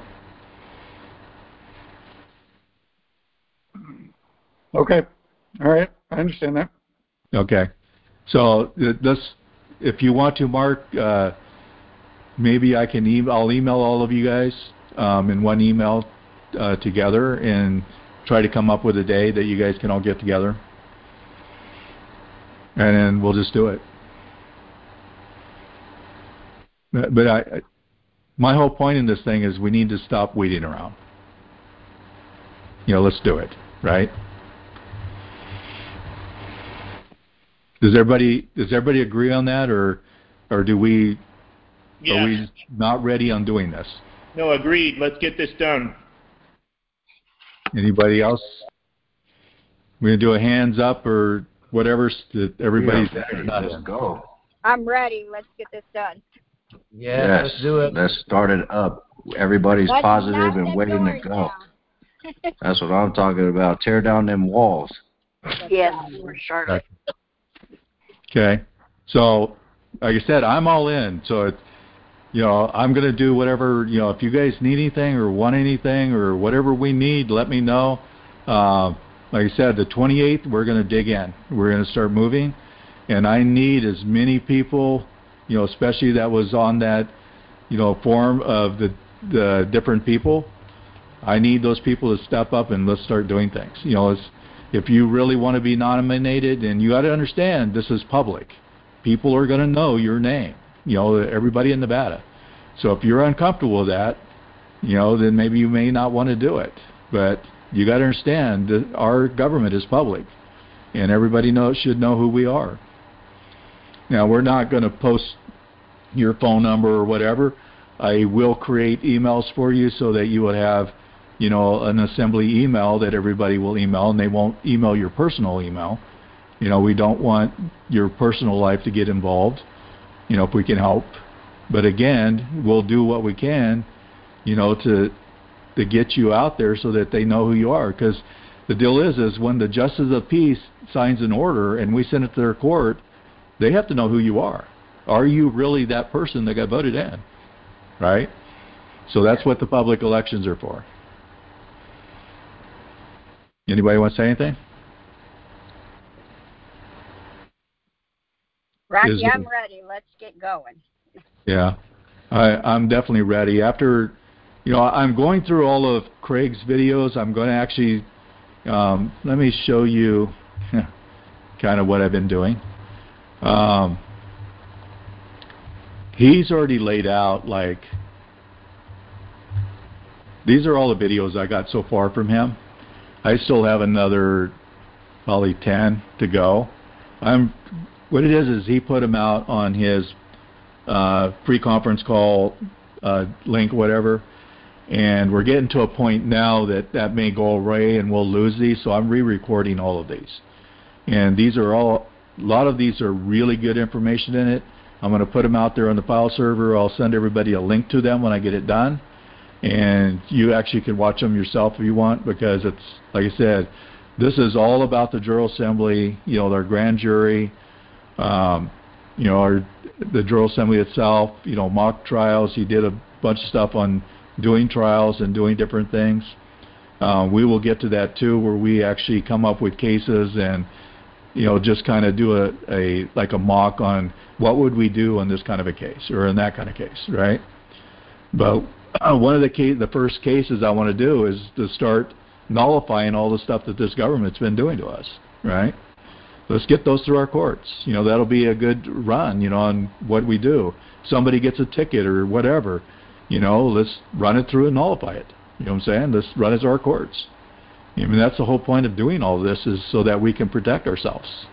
Okay. All right. I understand that. Okay. So this, if you want to, Mark, uh, maybe I can email, I'll email all of you guys um, in one email uh, together and try to come up with a day that you guys can all get together. And then we'll just do it. But, but I, I- my whole point in this thing is we need to stop waiting around. You know, let's do it, right? Does everybody does everybody agree on that, or or do we Yeah. are we not ready on doing this? No, agreed. Let's get this done. Anybody else? We're gonna do a hands up or whatever that everybody's Yeah, in or not let's in. go. I'm ready. Let's get this done. Yeah, let's do it. Let's start it up. Everybody's Let's positive knock and them waiting to doors go. down. That's what I'm talking about. Tear down them walls. Yes, for Charlotte. Okay. So, like I said, I'm all in. So, it, you know, I'm going to do whatever, you know, if you guys need anything or want anything or whatever we need, let me know. Uh, like I said, the twenty-eighth, we're going to dig in. We're going to start moving. And I need as many people, you know, especially that was on that, you know, forum of the, the different people. I need those people to step up and let's start doing things. You know, it's, if you really want to be nominated, and you got to understand this is public. People are going to know your name, you know, everybody in Nevada. So if you're uncomfortable with that, you know, then maybe you may not want to do it. But you got to understand that our government is public, and everybody knows should know who we are. Now, we're not going to post your phone number or whatever. I will create emails for you so that you would have, you know, an assembly email that everybody will email, and they won't email your personal email. You know, we don't want your personal life to get involved, you know, if we can help. But again, we'll do what we can, you know, to to get you out there so that they know who you are. Because the deal is, is when the Justice of Peace signs an order and we send it to their court, they have to know who you are. Are you really that person that got voted in? Right? So that's what the public elections are for. Anybody want to say anything? Rocky, Is- I'm ready. Let's get going. Yeah, I, I'm definitely ready. After, you know, I'm going through all of Craig's videos. I'm going to actually, um, let me show you kind of what I've been doing. Um, he's already laid out, like, these are all the videos I got so far from him. I still have another probably ten to go. I'm, what it is is he put them out on his uh, free conference call uh, link, whatever, and we're getting to a point now that that may go away and we'll lose these, so I'm re-recording all of these. And these are all, a lot of these are really good information in it. I'm going to put them out there on the file server. I'll send everybody a link to them when I get it done. And you actually can watch them yourself if you want, because it's, like I said, this is all about the General Assembly, you know, their grand jury, um, you know, our, the General Assembly itself, you know, mock trials. He did a bunch of stuff on doing trials and doing different things. Uh, we will get to that too, where we actually come up with cases and, you know, just kind of do a, a like a mock on what would we do in this kind of a case or in that kind of case, right? But uh, one of the case, the first cases I want to do is to start nullifying all the stuff that this government's been doing to us, right? Let's get those through our courts. You know, that'll be a good run, you know, on what we do. Somebody gets a ticket or whatever, you know, let's run it through and nullify it. You know what I'm saying? Let's run it through our courts. I mean, that's the whole point of doing all this, is so that we can protect ourselves.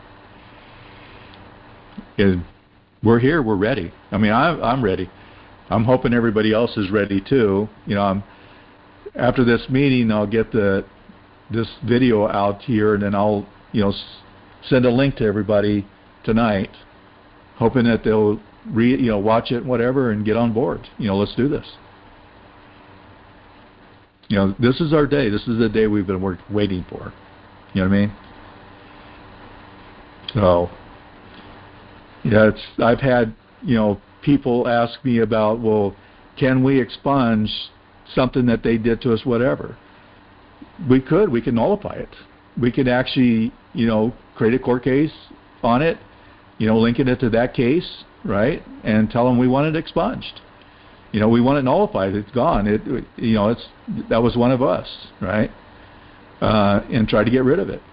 And we're here, we're ready. I mean, I, I'm ready. I'm hoping everybody else is ready too. You know, I'm, after this meeting, I'll get the this video out here, and then I'll, you know, s- send a link to everybody tonight, hoping that they'll re, you know, watch it, whatever, and get on board. You know, let's do this. You know, this is our day. This is the day we've been work, waiting for. You know what I mean? So, yeah, it's, I've had, you know, people ask me about, well, can we expunge something that they did to us, whatever? We could. We can nullify it. We could actually, you know, create a court case on it, you know, linking it to that case, right, and tell them we want it expunged. You know, we want it nullified. It's gone. It, you know, it's that was one of us, right? Uh, and try to get rid of it.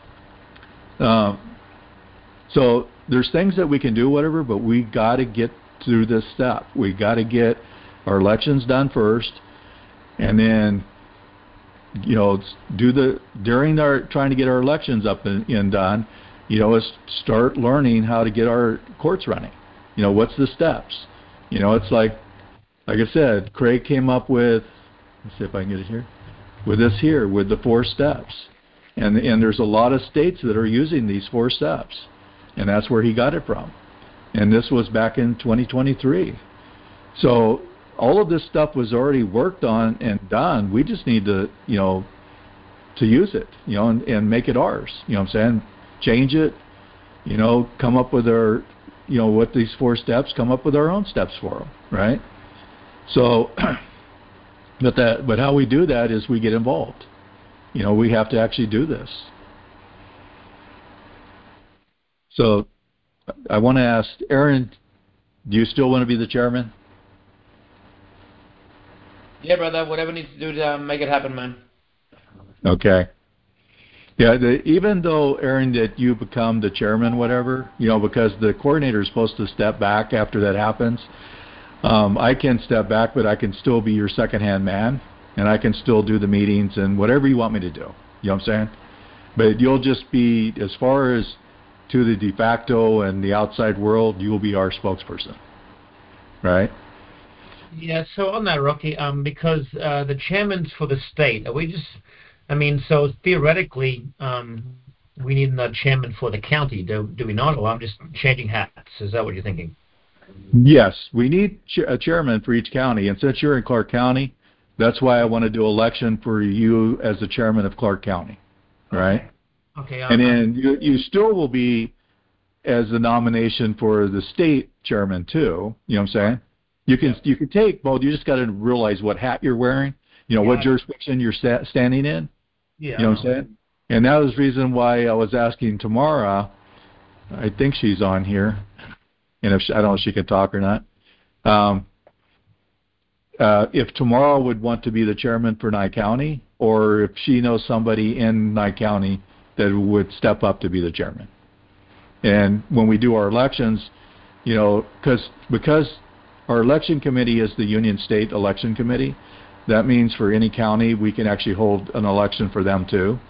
Um, so there's things that we can do, whatever, but we got to get through this step. We got to get our elections done first, and then, you know, do the during our trying to get our elections up and, and done. You know, is start learning how to get our courts running. You know, what's the steps? You know, it's like, like I said, Craig came up with. Let's see if I can get it here. With this here, with the four steps, and and there's a lot of states that are using these four steps, and that's where he got it from. And this was back in twenty twenty-three. So all of this stuff was already worked on and done. We just need to, you know, to use it, you know, and, and make it ours. You know what I'm saying? Change it, you know, come up with our, you know, with these four steps, come up with our own steps for them, right? So, but that, but how we do that is we get involved. You know, we have to actually do this. So, I want to ask Aaron, do you still want to be the chairman? Yeah, brother. Whatever needs to do to uh, make it happen, man. Okay. Yeah, the, even though, Aaron, that you become the chairman, whatever, you know, because the coordinator is supposed to step back after that happens, um, I can step back, but I can still be your second-hand man, and I can still do the meetings and whatever you want me to do. You know what I'm saying? But you'll just be, as far as to the de facto and the outside world, you will be our spokesperson, right? Yeah, so on that, Rocky, um, because uh, the chairman's for the state, are we just, I mean, so theoretically, um, we need a chairman for the county, do, do we not? Or I'm just changing hats. Is that what you're thinking? Yes, we need ch- a chairman for each county, and since you're in Clark County, that's why I want to do election for you as the chairman of Clark County, right? Okay. And then you, you still will be as the nomination for the state chairman too. You know what I'm saying? You can you can take both. You just got to realize what hat you're wearing. You know, Yeah, what jurisdiction you're sta- standing in. Yeah. You know what I'm saying? And that was the reason why I was asking Tamara. I think she's on here, and if she, I don't know if she can talk or not. Um, uh, if Tamara would want to be the chairman for Nye County, or if she knows somebody in Nye County that would step up to be the chairman. And when we do our elections, you know, cause, because our election committee is the Union State Election Committee, that means for any county, we can actually hold an election for them too.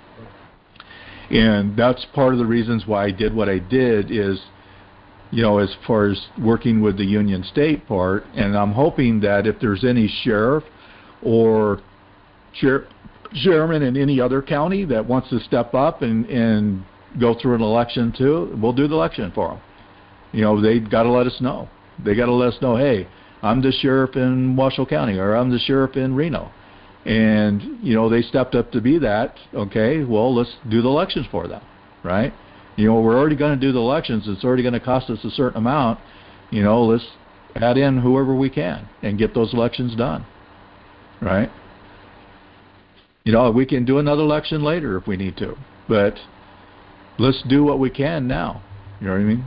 And that's part of the reasons why I did what I did is, you know, as far as working with the Union State part, and I'm hoping that if there's any sheriff or chair, chairman in any other county that wants to step up and, and go through an election too, we'll do the election for them. You know, they got to let us know. They got to let us know, hey, I'm the sheriff in Washoe County, or I'm the sheriff in Reno. And, you know, they stepped up to be that. Okay, well, let's do the elections for them, right? You know, we're already going to do the elections. It's already going to cost us a certain amount. You know, let's add in whoever we can and get those elections done, right? You know, we can do another election later if we need to, but let's do what we can now. You know what I mean?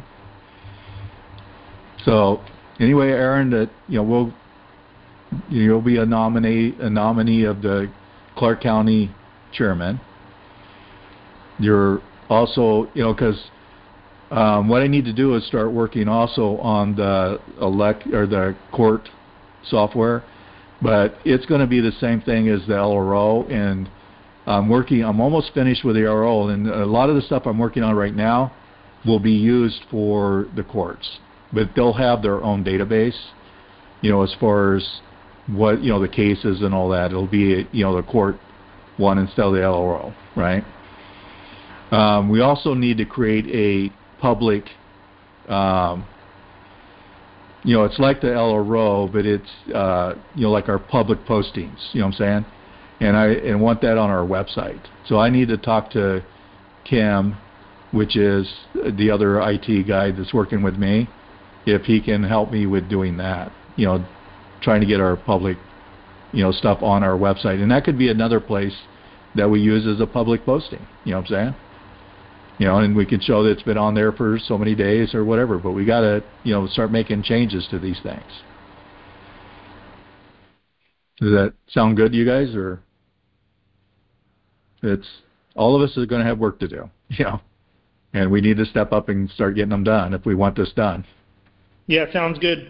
So, anyway, Aaron, that you know, we'll you'll be a nominee, a nominee of the Clark County chairman. You're also, you know, because um, what I need to do is start working also on the elect or the court software, but it's going to be the same thing as the L R O, and I'm working. I'm almost finished with the L R O, and a lot of the stuff I'm working on right now will be used for the courts, but they'll have their own database. You know, as far as what you know, the cases and all that, it'll be you know the court one instead of the L R O, right? Um, we also need to create a public, um, you know, it's like the L R O, but it's, uh, you know, like our public postings, you know what I'm saying? And I and want that on our website. So I need to talk to Kim, which is the other I T guy that's working with me, if he can help me with doing that, you know, trying to get our public, you know, stuff on our website. And that could be another place that we use as a public posting, you know what I'm saying? You know, and we can show that it's been on there for so many days or whatever, but we got to, you know, start making changes to these things. Does that sound good to you guys, or it's all of us are going to have work to do, you know, and we need to step up and start getting them done if we want this done. Yeah, sounds good.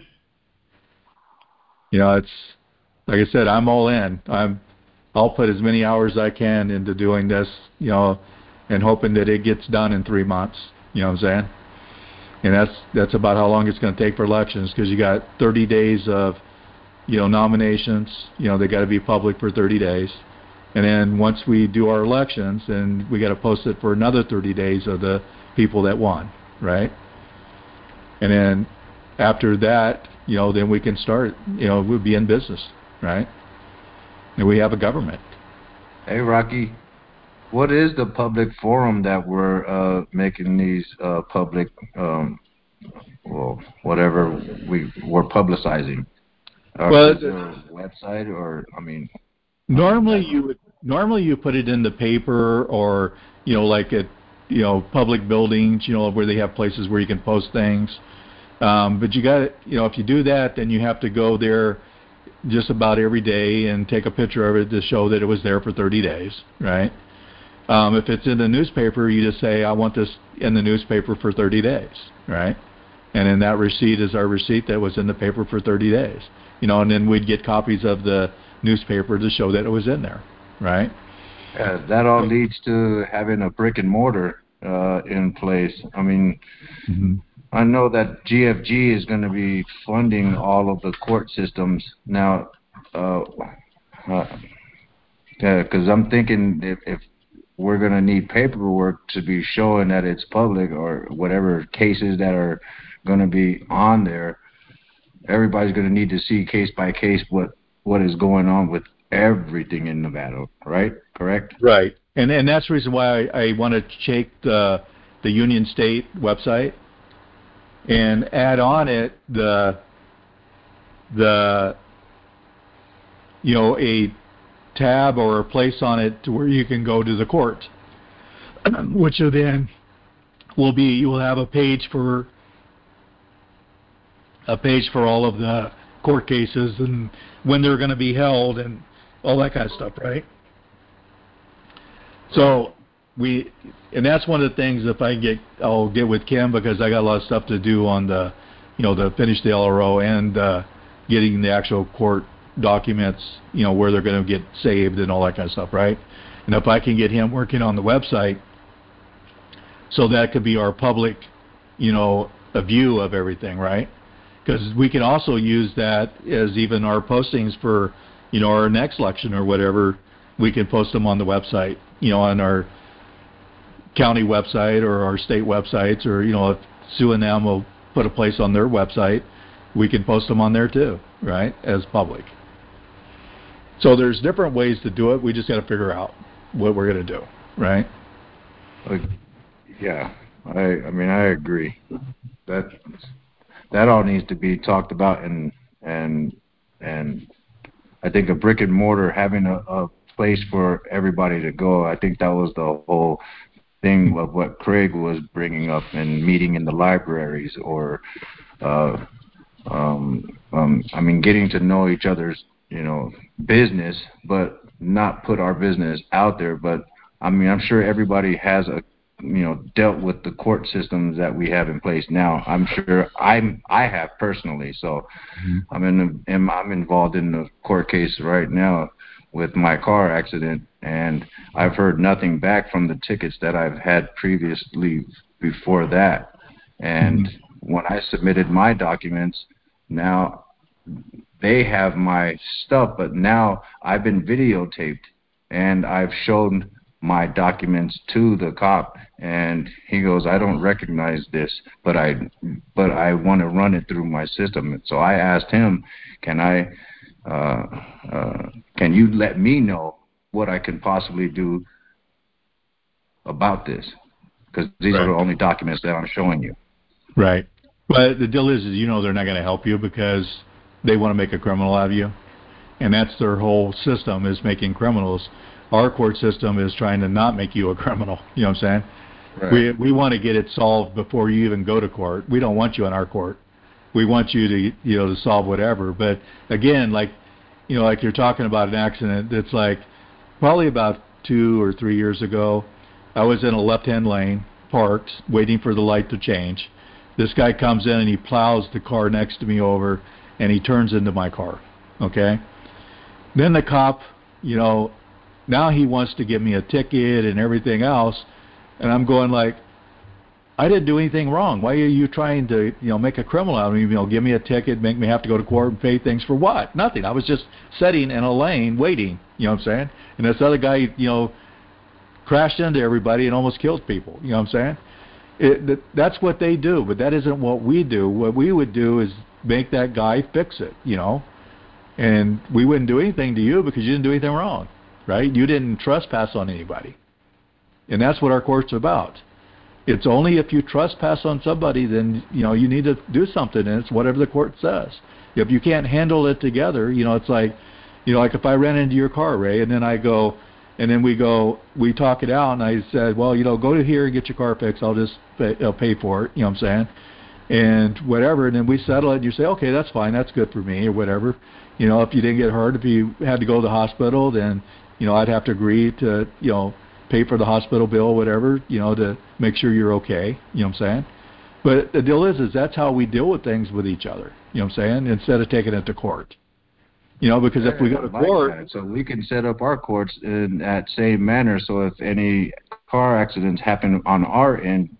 You know, it's like I said, I'm all in. I'm I'll put as many hours as I can into doing this, you know, and hoping that it gets done in three months. You know what I'm saying? And that's that's about how long it's going to take for elections, because you got thirty days of, you know, nominations. You know, they got to be public for thirty days, and then once we do our elections, and we got to post it for another thirty days of the people that won, right? And then after that, you know, then we can start. You know, we'll be in business, right? And we have a government. Hey, Rocky, what is the public forum that we're uh, making these uh, public, um, well, whatever we we're publicizing? Uh, Well, is there a website, or I mean? Normally you would normally you put it in the paper, or you know, like at you know public buildings, you know, where they have places where you can post things. Um, but you got to, you know, if you do that, then you have to go there just about every day and take a picture of it to show that it was there for thirty days, right? Um, if it's in the newspaper, you just say, I want this in the newspaper for thirty days, right? And then that receipt is our receipt that was in the paper for thirty days, you know, and then we'd get copies of the newspaper to show that it was in there, right? Yeah, that all leads to having a brick and mortar uh, in place. I mean, mm-hmm. I know that G F G is going to be funding all of the court systems now, uh, uh, because I'm thinking if, if we're going to need paperwork to be showing that it's public, or whatever cases that are going to be on there, everybody's going to need to see case by case what, what is going on with everything in Nevada, right? Correct? Right. And and that's the reason why I, I want to check the the Union State website and add on it the the you know a tab or a place on it to where you can go to the court, which then will be you will have a page for a page for all of the court cases and when they're going to be held and all that kind of stuff, right? So we, and that's one of the things, if I get, I'll get with Kim, because I got a lot of stuff to do on the, you know, the finish the L R O and uh, getting the actual court documents, you know, where they're going to get saved and all that kind of stuff, right? And if I can get him working on the website, so that could be our public, you know, a view of everything, right? Because we can also use that as even our postings for, you know, our next election or whatever. We can post them on the website, you know, on our county website or our state websites, or, you know, if Sue and them will put a place on their website, we can post them on there too, right, as public. So there's different ways to do it. We just got to figure out what we're going to do, right? Like, yeah, I I mean I agree. That that all needs to be talked about, and and and I think a brick and mortar, having a, a place for everybody to go. I think that was the whole thing of what Craig was bringing up, and meeting in the libraries, or uh, um, um, I mean, getting to know each other's, you know, business, but not put our business out there. But I mean, I'm sure everybody has a, you know, dealt with the court systems that we have in place now. I'm sure I'm I have personally. So mm-hmm. I'm in the, I'm involved in the court case right now with my car accident, and I've heard nothing back from the tickets that I've had previously before that. And mm-hmm. when I submitted my documents, now they have my stuff, but now I've been videotaped and I've shown my documents to the cop, and he goes, I don't recognize this, but I but I want to run it through my system. So I asked him, can I uh, uh, can you let me know what I can possibly do about this? Because these right. are the only documents that I'm showing you. Right. But the deal is, is you know they're not going to help you because they want to make a criminal out of you. And that's their whole system, is making criminals. Our court system is trying to not make you a criminal. You know what I'm saying? Right. We we want to get it solved before you even go to court. We don't want you in our court. We want you to, you know, to solve whatever. But again, like, you know, like you're talking about an accident, it's like probably about two or three years ago, I was in a left-hand lane, parked, waiting for the light to change. This guy comes in and he plows the car next to me over, and he turns into my car. Okay? Then the cop, you know, now he wants to give me a ticket and everything else, and I'm going like, I didn't do anything wrong. Why are you trying to, you know, make a criminal out of me? You know, give me a ticket, make me have to go to court and pay things for what? Nothing. I was just sitting in a lane waiting. You know what I'm saying? And this other guy, you know, crashed into everybody and almost killed people. You know what I'm saying? It, that, that's what they do, but that isn't what we do. What we would do is make that guy fix it. You know, and we wouldn't do anything to you because you didn't do anything wrong, right? You didn't trespass on anybody, and that's what our court's about. It's only if you trespass on somebody, then, you know, you need to do something, and it's whatever the court says. If you can't handle it together, you know, it's like, you know, like if I ran into your car, Ray, and then I go, and then we go, we talk it out, and I said, well, you know, go to here and get your car fixed. I'll just pay, I'll pay for it, you know what I'm saying? And whatever, and then we settle it, and you say, okay, that's fine, that's good for me, or whatever. You know, if you didn't get hurt, if you had to go to the hospital, then, you know, I'd have to agree to, you know, pay for the hospital bill, whatever, you know, to make sure you're okay, you know what I'm saying? But the deal is, is that's how we deal with things with each other, you know what I'm saying, instead of taking it to court. You know, because yeah, if we go to like court... That. So we can set up our courts in that same manner, so if any car accidents happen on our end,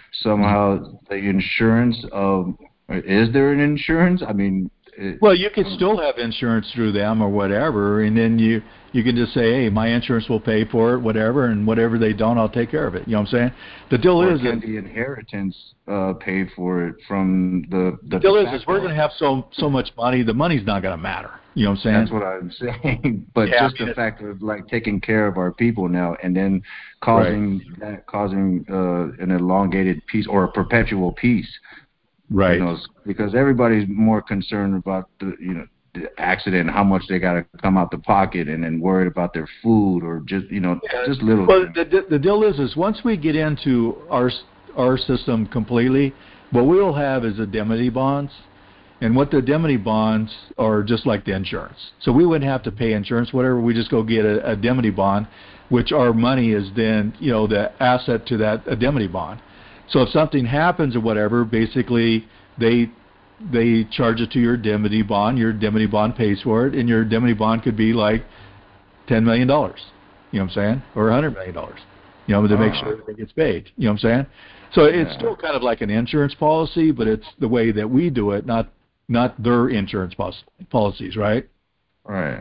somehow the insurance, of, is there an insurance? I mean... It, well, you could still have insurance through them or whatever, and then you you can just say, hey, my insurance will pay for it, whatever, and whatever they don't, I'll take care of it. You know what I'm saying? The deal or is can that the inheritance uh, pay for it from the the, the deal is, is is we're going to have so so much money, the money's not going to matter. You know what I'm saying? That's what I'm saying. But yeah, just I mean, the fact of like taking care of our people now, and then causing right. that causing uh, an elongated peace or a perpetual peace. Right. You know, because everybody's more concerned about the, you know, the accident, how much they got to come out the pocket, and then worried about their food or just, you know, yeah. just little. Well, the, the the deal is, is once we get into our our system completely, what we'll have is indemnity bonds, and what the indemnity bonds are just like the insurance. So we wouldn't have to pay insurance, whatever. We just go get a, a indemnity bond, which our money is then, you know, the asset to that indemnity bond. So if something happens or whatever, basically they they charge it to your indemnity bond. Your indemnity bond pays for it, and your indemnity bond could be like ten million dollars. You know what I'm saying, or a hundred million dollars. You know, to make Oh. sure everything gets paid. You know what I'm saying? So Yeah. it's still kind of like an insurance policy, but it's the way that we do it, not not their insurance pos- policies, right? Right.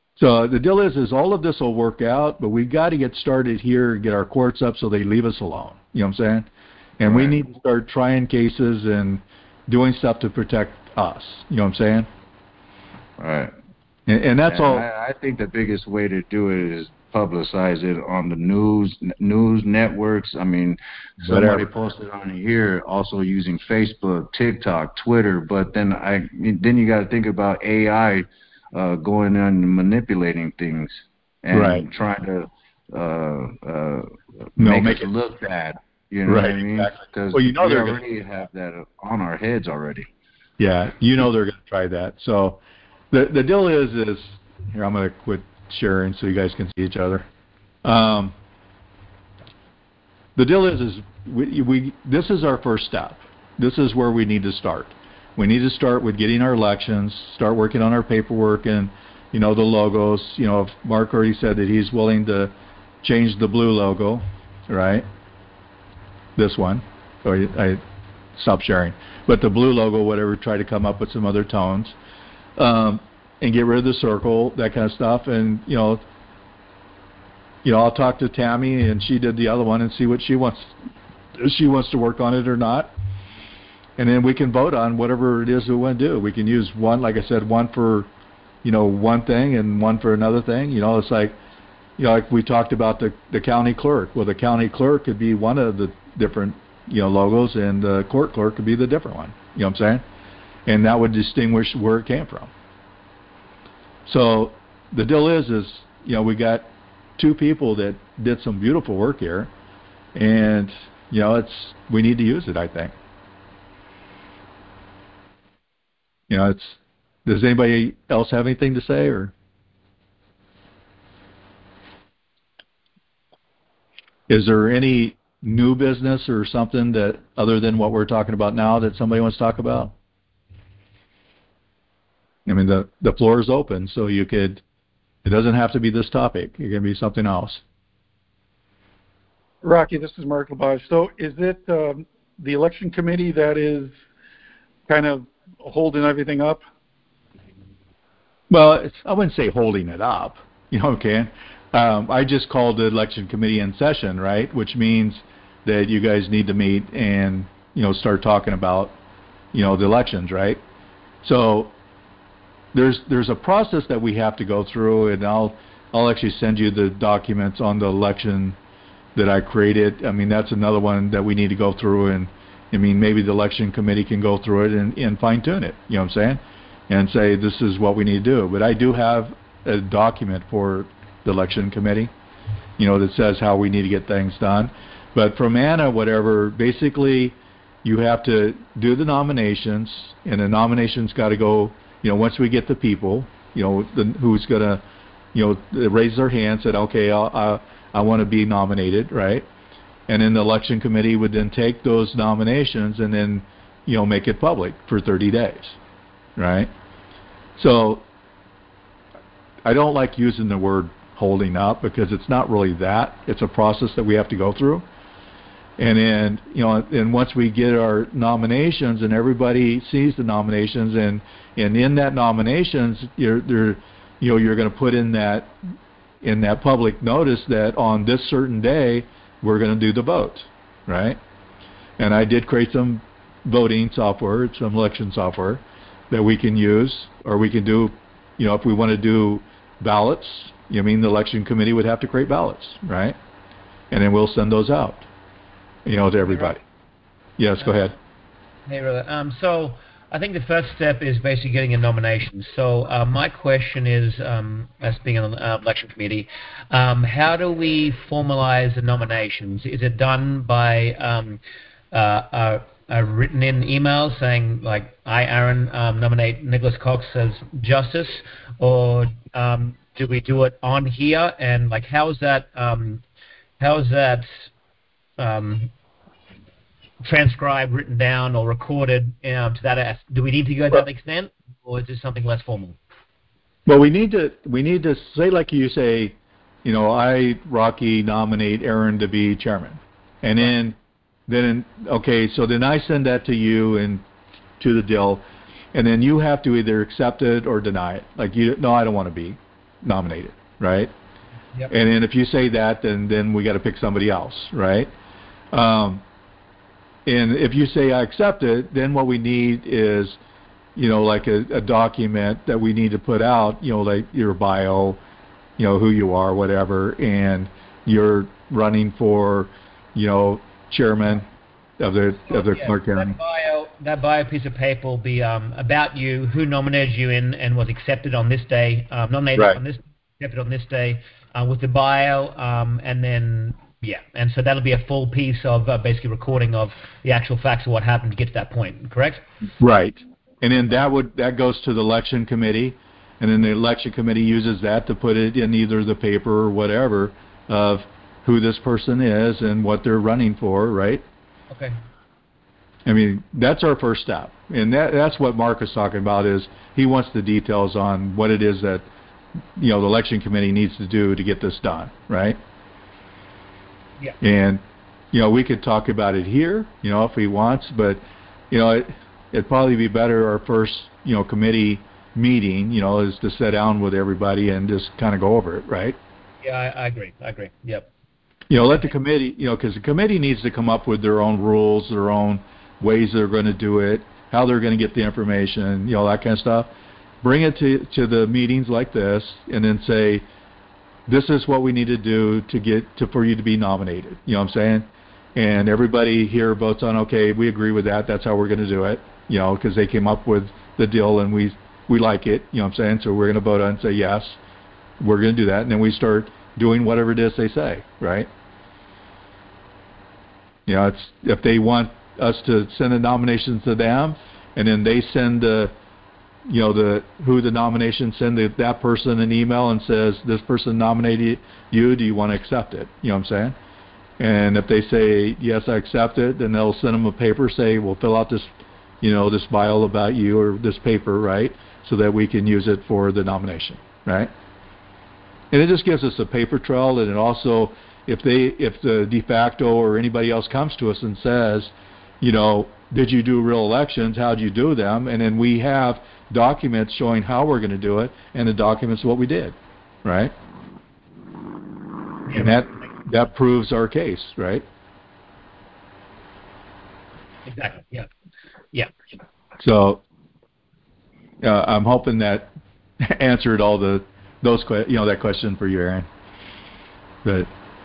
So the deal is, is all of this will work out, but we've got to get started here and get our courts up so they leave us alone. You know what I'm saying? And Right. we need to start trying cases and doing stuff to protect us. You know what I'm saying? Right. And, and that's and all. I, I think the biggest way to do it is publicize it on the news news networks. I mean, somebody Whatever. posted on here also using Facebook, TikTok, Twitter, but then I then you got to think about A I uh, going in and manipulating things and Right. trying to uh, uh, No, make, make us it- look bad. You know Right, what I mean? exactly. Because Well, you know we they're gonna- already have that on our heads already. Yeah, you know they're going to try that. So the the deal is, is here, I'm going to quit sharing so you guys can see each other. Um, the deal is, is we, we this is our first step. This is where we need to start. We need to start with getting our elections, start working on our paperwork and, you know, the logos. You know, if Mark already said that he's willing to change the blue logo, right? This one. So I, I stopped sharing. But the blue logo, whatever, try to come up with some other tones. Um, and get rid of the circle, that kind of stuff. And, you know, you know, I'll talk to Tammy, and she did the other one, and see what she wants, if she wants to work on it or not. And then we can vote on whatever it is we want to do. We can use one, like I said, one for, you know, one thing and one for another thing. You know, it's like, you know, like we talked about the, the county clerk. Well, the county clerk could be one of the different, you know, logos, and the court clerk could be the different one. You know what I'm saying? And that would distinguish where it came from. So the deal is, is, you know, we got two people that did some beautiful work here, and, you know, it's, we need to use it, I think. You know, it's, does anybody else have anything to say, or? Is there any new business or something that other than what we're talking about now that somebody wants to talk about? I mean, the, the floor is open, so you could, it doesn't have to be this topic. It can be something else. Rocky, this is Mark Labage. So is it um, the election committee that is kind of holding everything up? Well, it's, I wouldn't say holding it up. You know, okay. Um, I just called the election committee in session, right? Which means that you guys need to meet and, you know, start talking about, you know, the elections, right? So there's there's a process that we have to go through, and I'll I'll actually send you the documents on the election that I created. I mean, that's another one that we need to go through, and I mean, maybe the election committee can go through it and, and fine tune it. You know what I'm saying? And say this is what we need to do. But I do have a document for the election committee, you know, that says how we need to get things done. But from Anna, whatever, basically you have to do the nominations, and the nominations got to go, you know, once we get the people, you know, the, who's going to, you know, raise their hand, said, okay, I'll, I, I want to be nominated, right? And then the election committee would then take those nominations and then, you know, make it public for thirty days, right? So I don't like using the word holding up because it's not really that. It's a process that we have to go through. And then, you know, and once we get our nominations and everybody sees the nominations, and, and in that nominations, you're, you're, you know, you're going to put in that, in that public notice that on this certain day, we're going to do the vote, right? And I did create some voting software, some election software that we can use, or we can do, you know, if we want to do ballots, you know, I mean, the election committee would have to create ballots, right? And then we'll send those out, you know, to everybody. Yes, go ahead. Hey, brother. Um, so I think the first step is basically getting a nomination. So uh, my question is, um, as being an uh, election committee, um, how do we formalize the nominations? Is it done by um, uh, a, a written in email saying, like, I, Aaron, um, nominate Nicholas Cox as justice, or um, do we do it on here? And like, how is that? Um, how is that? Um, transcribed, written down, or recorded um, to that? Do we need to go to that extent, or is this something less formal? Well, we need to we need to say, like you say, you know, I, Rocky, nominate Aaron to be chairman, and then then okay, so then I send that to you and to the deal, and then you have to either accept it or deny it. Like, you, no, I don't want to be nominated, right? Yep. And then if you say that, then then we got to pick somebody else, right? Um, And if you say I accept it, then what we need is, you know, like a, a document that we need to put out, you know, like your bio, you know, who you are, whatever, and you're running for, you know, chairman of the of the yeah, Clark County. That bio, that bio piece of paper will be um, about you, who nominated you in and was accepted on this day, um, nominated Right. on this, accepted on this day, uh, with the bio, um, and then. Yeah, and so that'll be a full piece of uh, basically recording of the actual facts of what happened to get to that point, correct? Right. And then that would that goes to the election committee, and then the election committee uses that to put it in either the paper or whatever of who this person is and what they're running for, right? Okay. I mean, that's our first step. And that that's what Mark is talking about, is he wants the details on what it is that, you know, the election committee needs to do to get this done, right? Yeah. And, you know, we could talk about it here, you know, if he wants, but, you know, it, it'd probably be better our first, you know, committee meeting, you know, is to sit down with everybody and just kind of go over it, right? Yeah, I, I agree. I agree. Yep. You know, let the committee, you know, because the committee needs to come up with their own rules, their own ways they're going to do it, how they're going to get the information, you know, that kind of stuff. Bring it to, to the meetings like this, and then say, this is what we need to do to get to for you to be nominated. You know what I'm saying? And everybody here votes on, okay, we agree with that. That's how we're going to do it. You know, because they came up with the deal and we we like it. You know what I'm saying? So we're going to vote on and say yes, we're going to do that, and then we start doing whatever it is they say, right? You know, it's if they want us to send the nominations to them, and then they send the you know, the who the nomination, send the, that person an email and says, this person nominated you, do you want to accept it? You know what I'm saying? And if they say, yes, I accept it, then they'll send them a paper, say, well, fill out this, you know, this bio about you or this paper, right, so that we can use it for the nomination, right? And it just gives us a paper trail, and it also, if they, if the de facto or anybody else comes to us and says, you know, did you do real elections? How did you do them? And then we have documents showing how we're going to do it, and the documents what we did, right? And that that proves our case, right? Exactly. Yeah. Yeah. So uh, I'm hoping that answered all the those que- you know that question for you, Aaron. But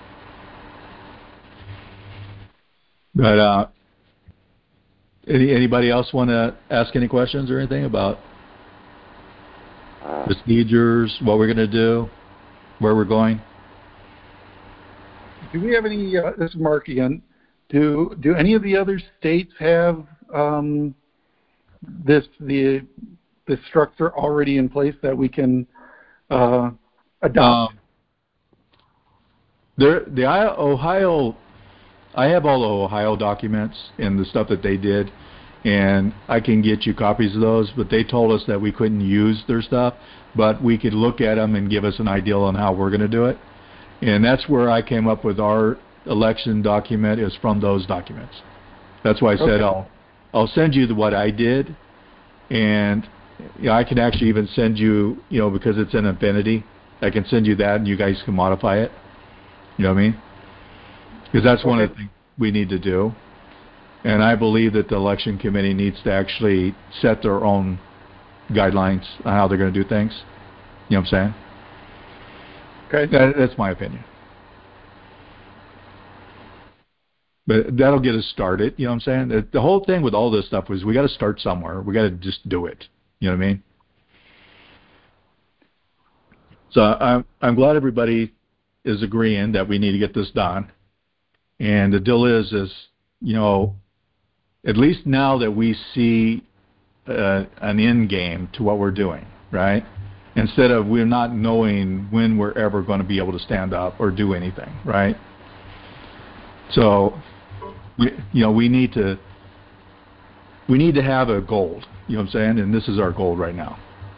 but uh, any anybody else want to ask any questions or anything about procedures, what we're going to do, where we're going? Do we have any, uh, this is Mark again, do, do any of the other states have um, this, the, the structure already in place that we can uh, adopt? Um, there, the Ohio, I have all the Ohio documents and the stuff that they did, and I can get you copies of those, but they told us that we couldn't use their stuff, but we could look at them and give us an idea on how we're going to do it. And that's where I came up with our election document is from those documents. That's why I said Okay. I'll I'll send you the, what I did, and you know, I can actually even send you, you know, because it's in Infinity, I can send you that and you guys can modify it. You know what I mean? Because that's okay. One of the things we need to do. And I believe that the election committee needs to actually set their own guidelines on how they're going to do things. You know what I'm saying? Okay. That, that's my opinion. But that'll get us started, you know what I'm saying? The, the whole thing with all this stuff was we got to start somewhere. We got to just do it. You know what I mean? So I'm, I'm glad everybody is agreeing that we need to get this done. And the deal is, is, you know, at least now that we see uh, an end game to what we're doing, right? Instead of we're not knowing when we're ever going to be able to stand up or do anything, right? So, we, you know, we need to we need to have a goal, you know what I'm saying? And this is our goal right now.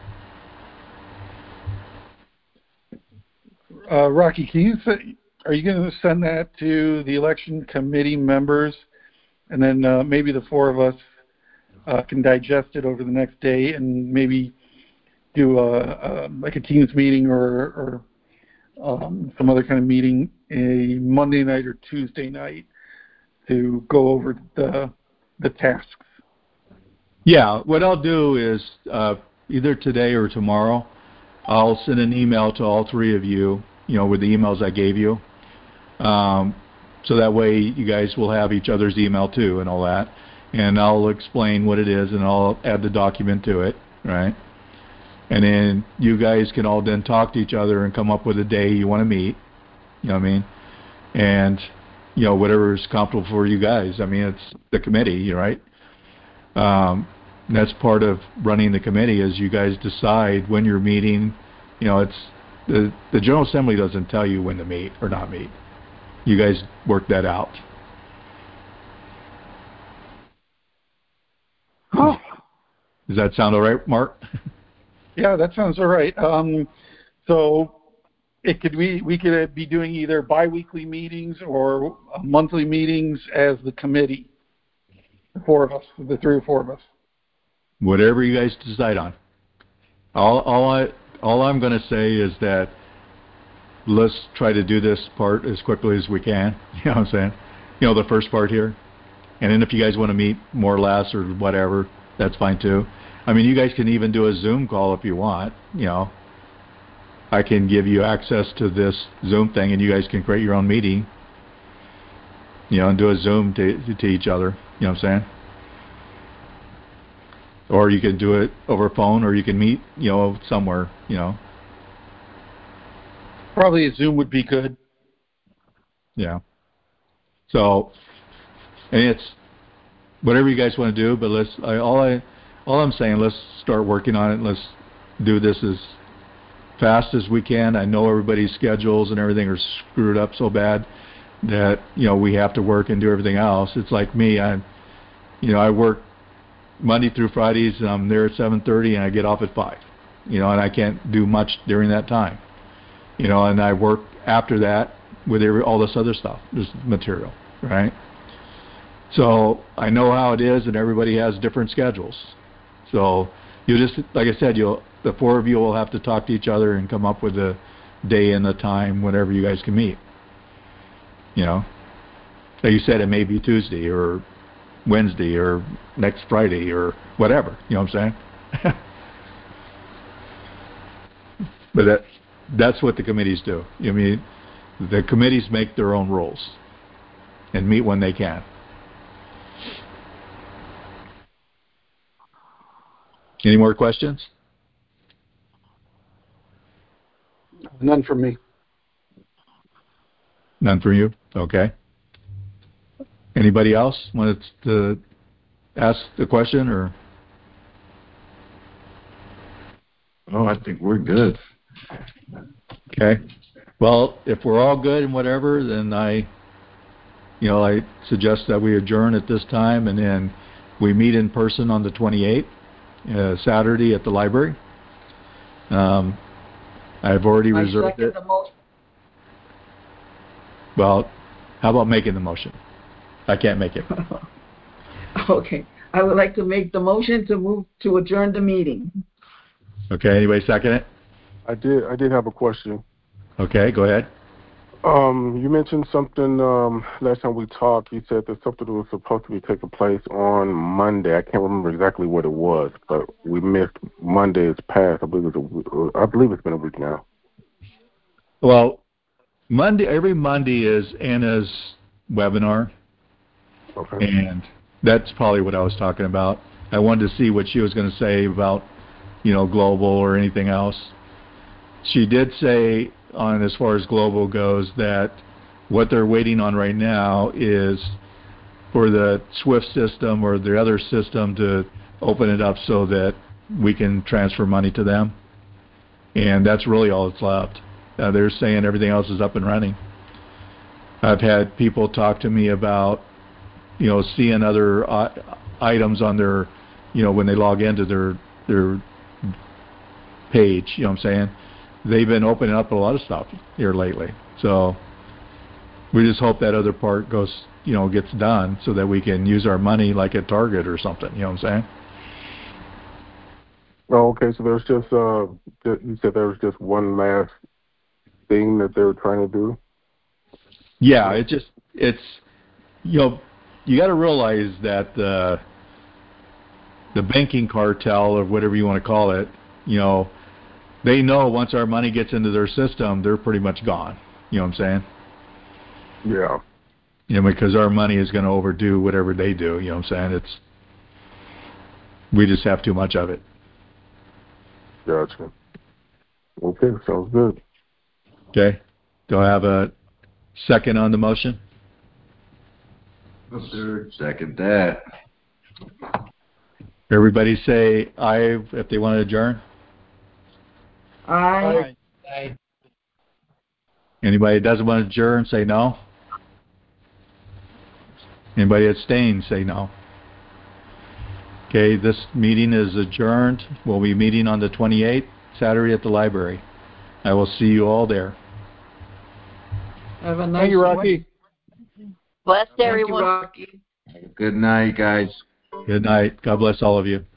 Uh, Rocky, can you say, are you going to send that to the election committee members, and then uh, maybe the four of us uh, can digest it over the next day and maybe do a, a like a Teams meeting or, or um, some other kind of meeting a Monday night or Tuesday night to go over the the tasks? Yeah, what I'll do is uh, either today or tomorrow, I'll send an email to all three of you, you know, with the emails I gave you. Um, so that way you guys will have each other's email too and all that. And I'll explain what it is and I'll add the document to it, right? And then you guys can all then talk to each other and come up with a day you want to meet. You know what I mean? And, you know, whatever is comfortable for you guys. I mean, it's the committee, right? Um, that's part of running the committee is you guys decide when you're meeting. You know, it's the, the General Assembly doesn't tell you when to meet or not meet. You guys work that out. Oh. Does that sound all right, Mark? Yeah, that sounds all right. Um, so it could we we could be doing either biweekly meetings or monthly meetings as the committee. The four of us, the three or four of us. Whatever you guys decide on. All all I all I'm going to say is that let's try to do this part as quickly as we can. You know what I'm saying? You know, the first part here. And then if you guys want to meet more or less or whatever, that's fine too. I mean, you guys can even do a Zoom call if you want, you know. I can give you access to this Zoom thing and you guys can create your own meeting, you know, and do a Zoom to, to each other, you know what I'm saying? Or you can do it over phone or you can meet, you know, somewhere, you know. Probably a Zoom would be good. Yeah. So, and it's whatever you guys want to do, but let's, I, all I, all I'm saying, let's start working on it. Let's do this as fast as we can. I know everybody's schedules and everything are screwed up so bad, that, you know, we have to work and do everything else. It's like me, I, you know, I work Monday through Fridays, and I'm there at seven thirty, and I get off at five, you know, and I can't do much during that time, you know, and I work after that with every, all this other stuff, this material, right? So I know how it is, and everybody has different schedules. So you just, like I said, you'll, the four of you will have to talk to each other and come up with a day and a time whenever you guys can meet. You know, like you said, it may be Tuesday or Wednesday or next Friday or whatever. You know what I'm saying? But that that's what the committees do. I mean, the committees make their own rules and meet when they can. Any more questions? None from me. None for you? Okay. Anybody else wanted to ask the question, or? Oh, I think we're good. Okay. Well, if we're all good and whatever, then I, you know, I suggest that we adjourn at this time, and then we meet in person on the twenty-eighth, uh, Saturday at the library. Um, I've already I reserved second it. the motion. Well, how about making the motion? I can't make it. Okay. I would like to make the motion to move to adjourn the meeting. Okay. Anybody second it? I did. I did have a question. Okay. Go ahead. Um, you mentioned something um, last time we talked. You said that something was supposed to be taking place on Monday. I can't remember exactly what it was, but we missed Monday's past. I believe it's a, I believe it's been a week now. Well, Monday. Every Monday is Anna's webinar. Okay. And that's probably what I was talking about. I wanted to see what she was going to say about, you know, global or anything else. She did say, on as far as global goes, that what they're waiting on right now is for the SWIFT system or the other system to open it up so that we can transfer money to them. And that's really all that's left. Uh, they're saying everything else is up and running. I've had people talk to me about, you know, seeing other uh, items on their, you know, when they log into their their page, you know what I'm saying? They've been opening up a lot of stuff here lately. So we just hope that other part goes, you know, gets done so that we can use our money like at Target or something, you know what I'm saying? Oh, okay. So there's just, uh, you said there was just one last thing that they were trying to do? Yeah, it just, it's, you know, you got to realize that the the banking cartel, or whatever you want to call it, you know, they know once our money gets into their system, they're pretty much gone. You know what I'm saying? Yeah. You know, because our money is going to overdo whatever they do. You know what I'm saying? It's, we just have too much of it. Gotcha. Okay, sounds good. Okay. Do I have a second on the motion? Sir, second that. Everybody say aye if they want to adjourn. Aye. Aye. Anybody that doesn't want to adjourn, say no. Anybody abstain, say no. Okay, this meeting is adjourned. We'll be meeting on the twenty-eighth, Saturday at the library. I will see you all there. Have a nice Thank you, Rocky. Blessed Thank everyone. you, Rocky. Good night, guys. Good night. God bless all of you.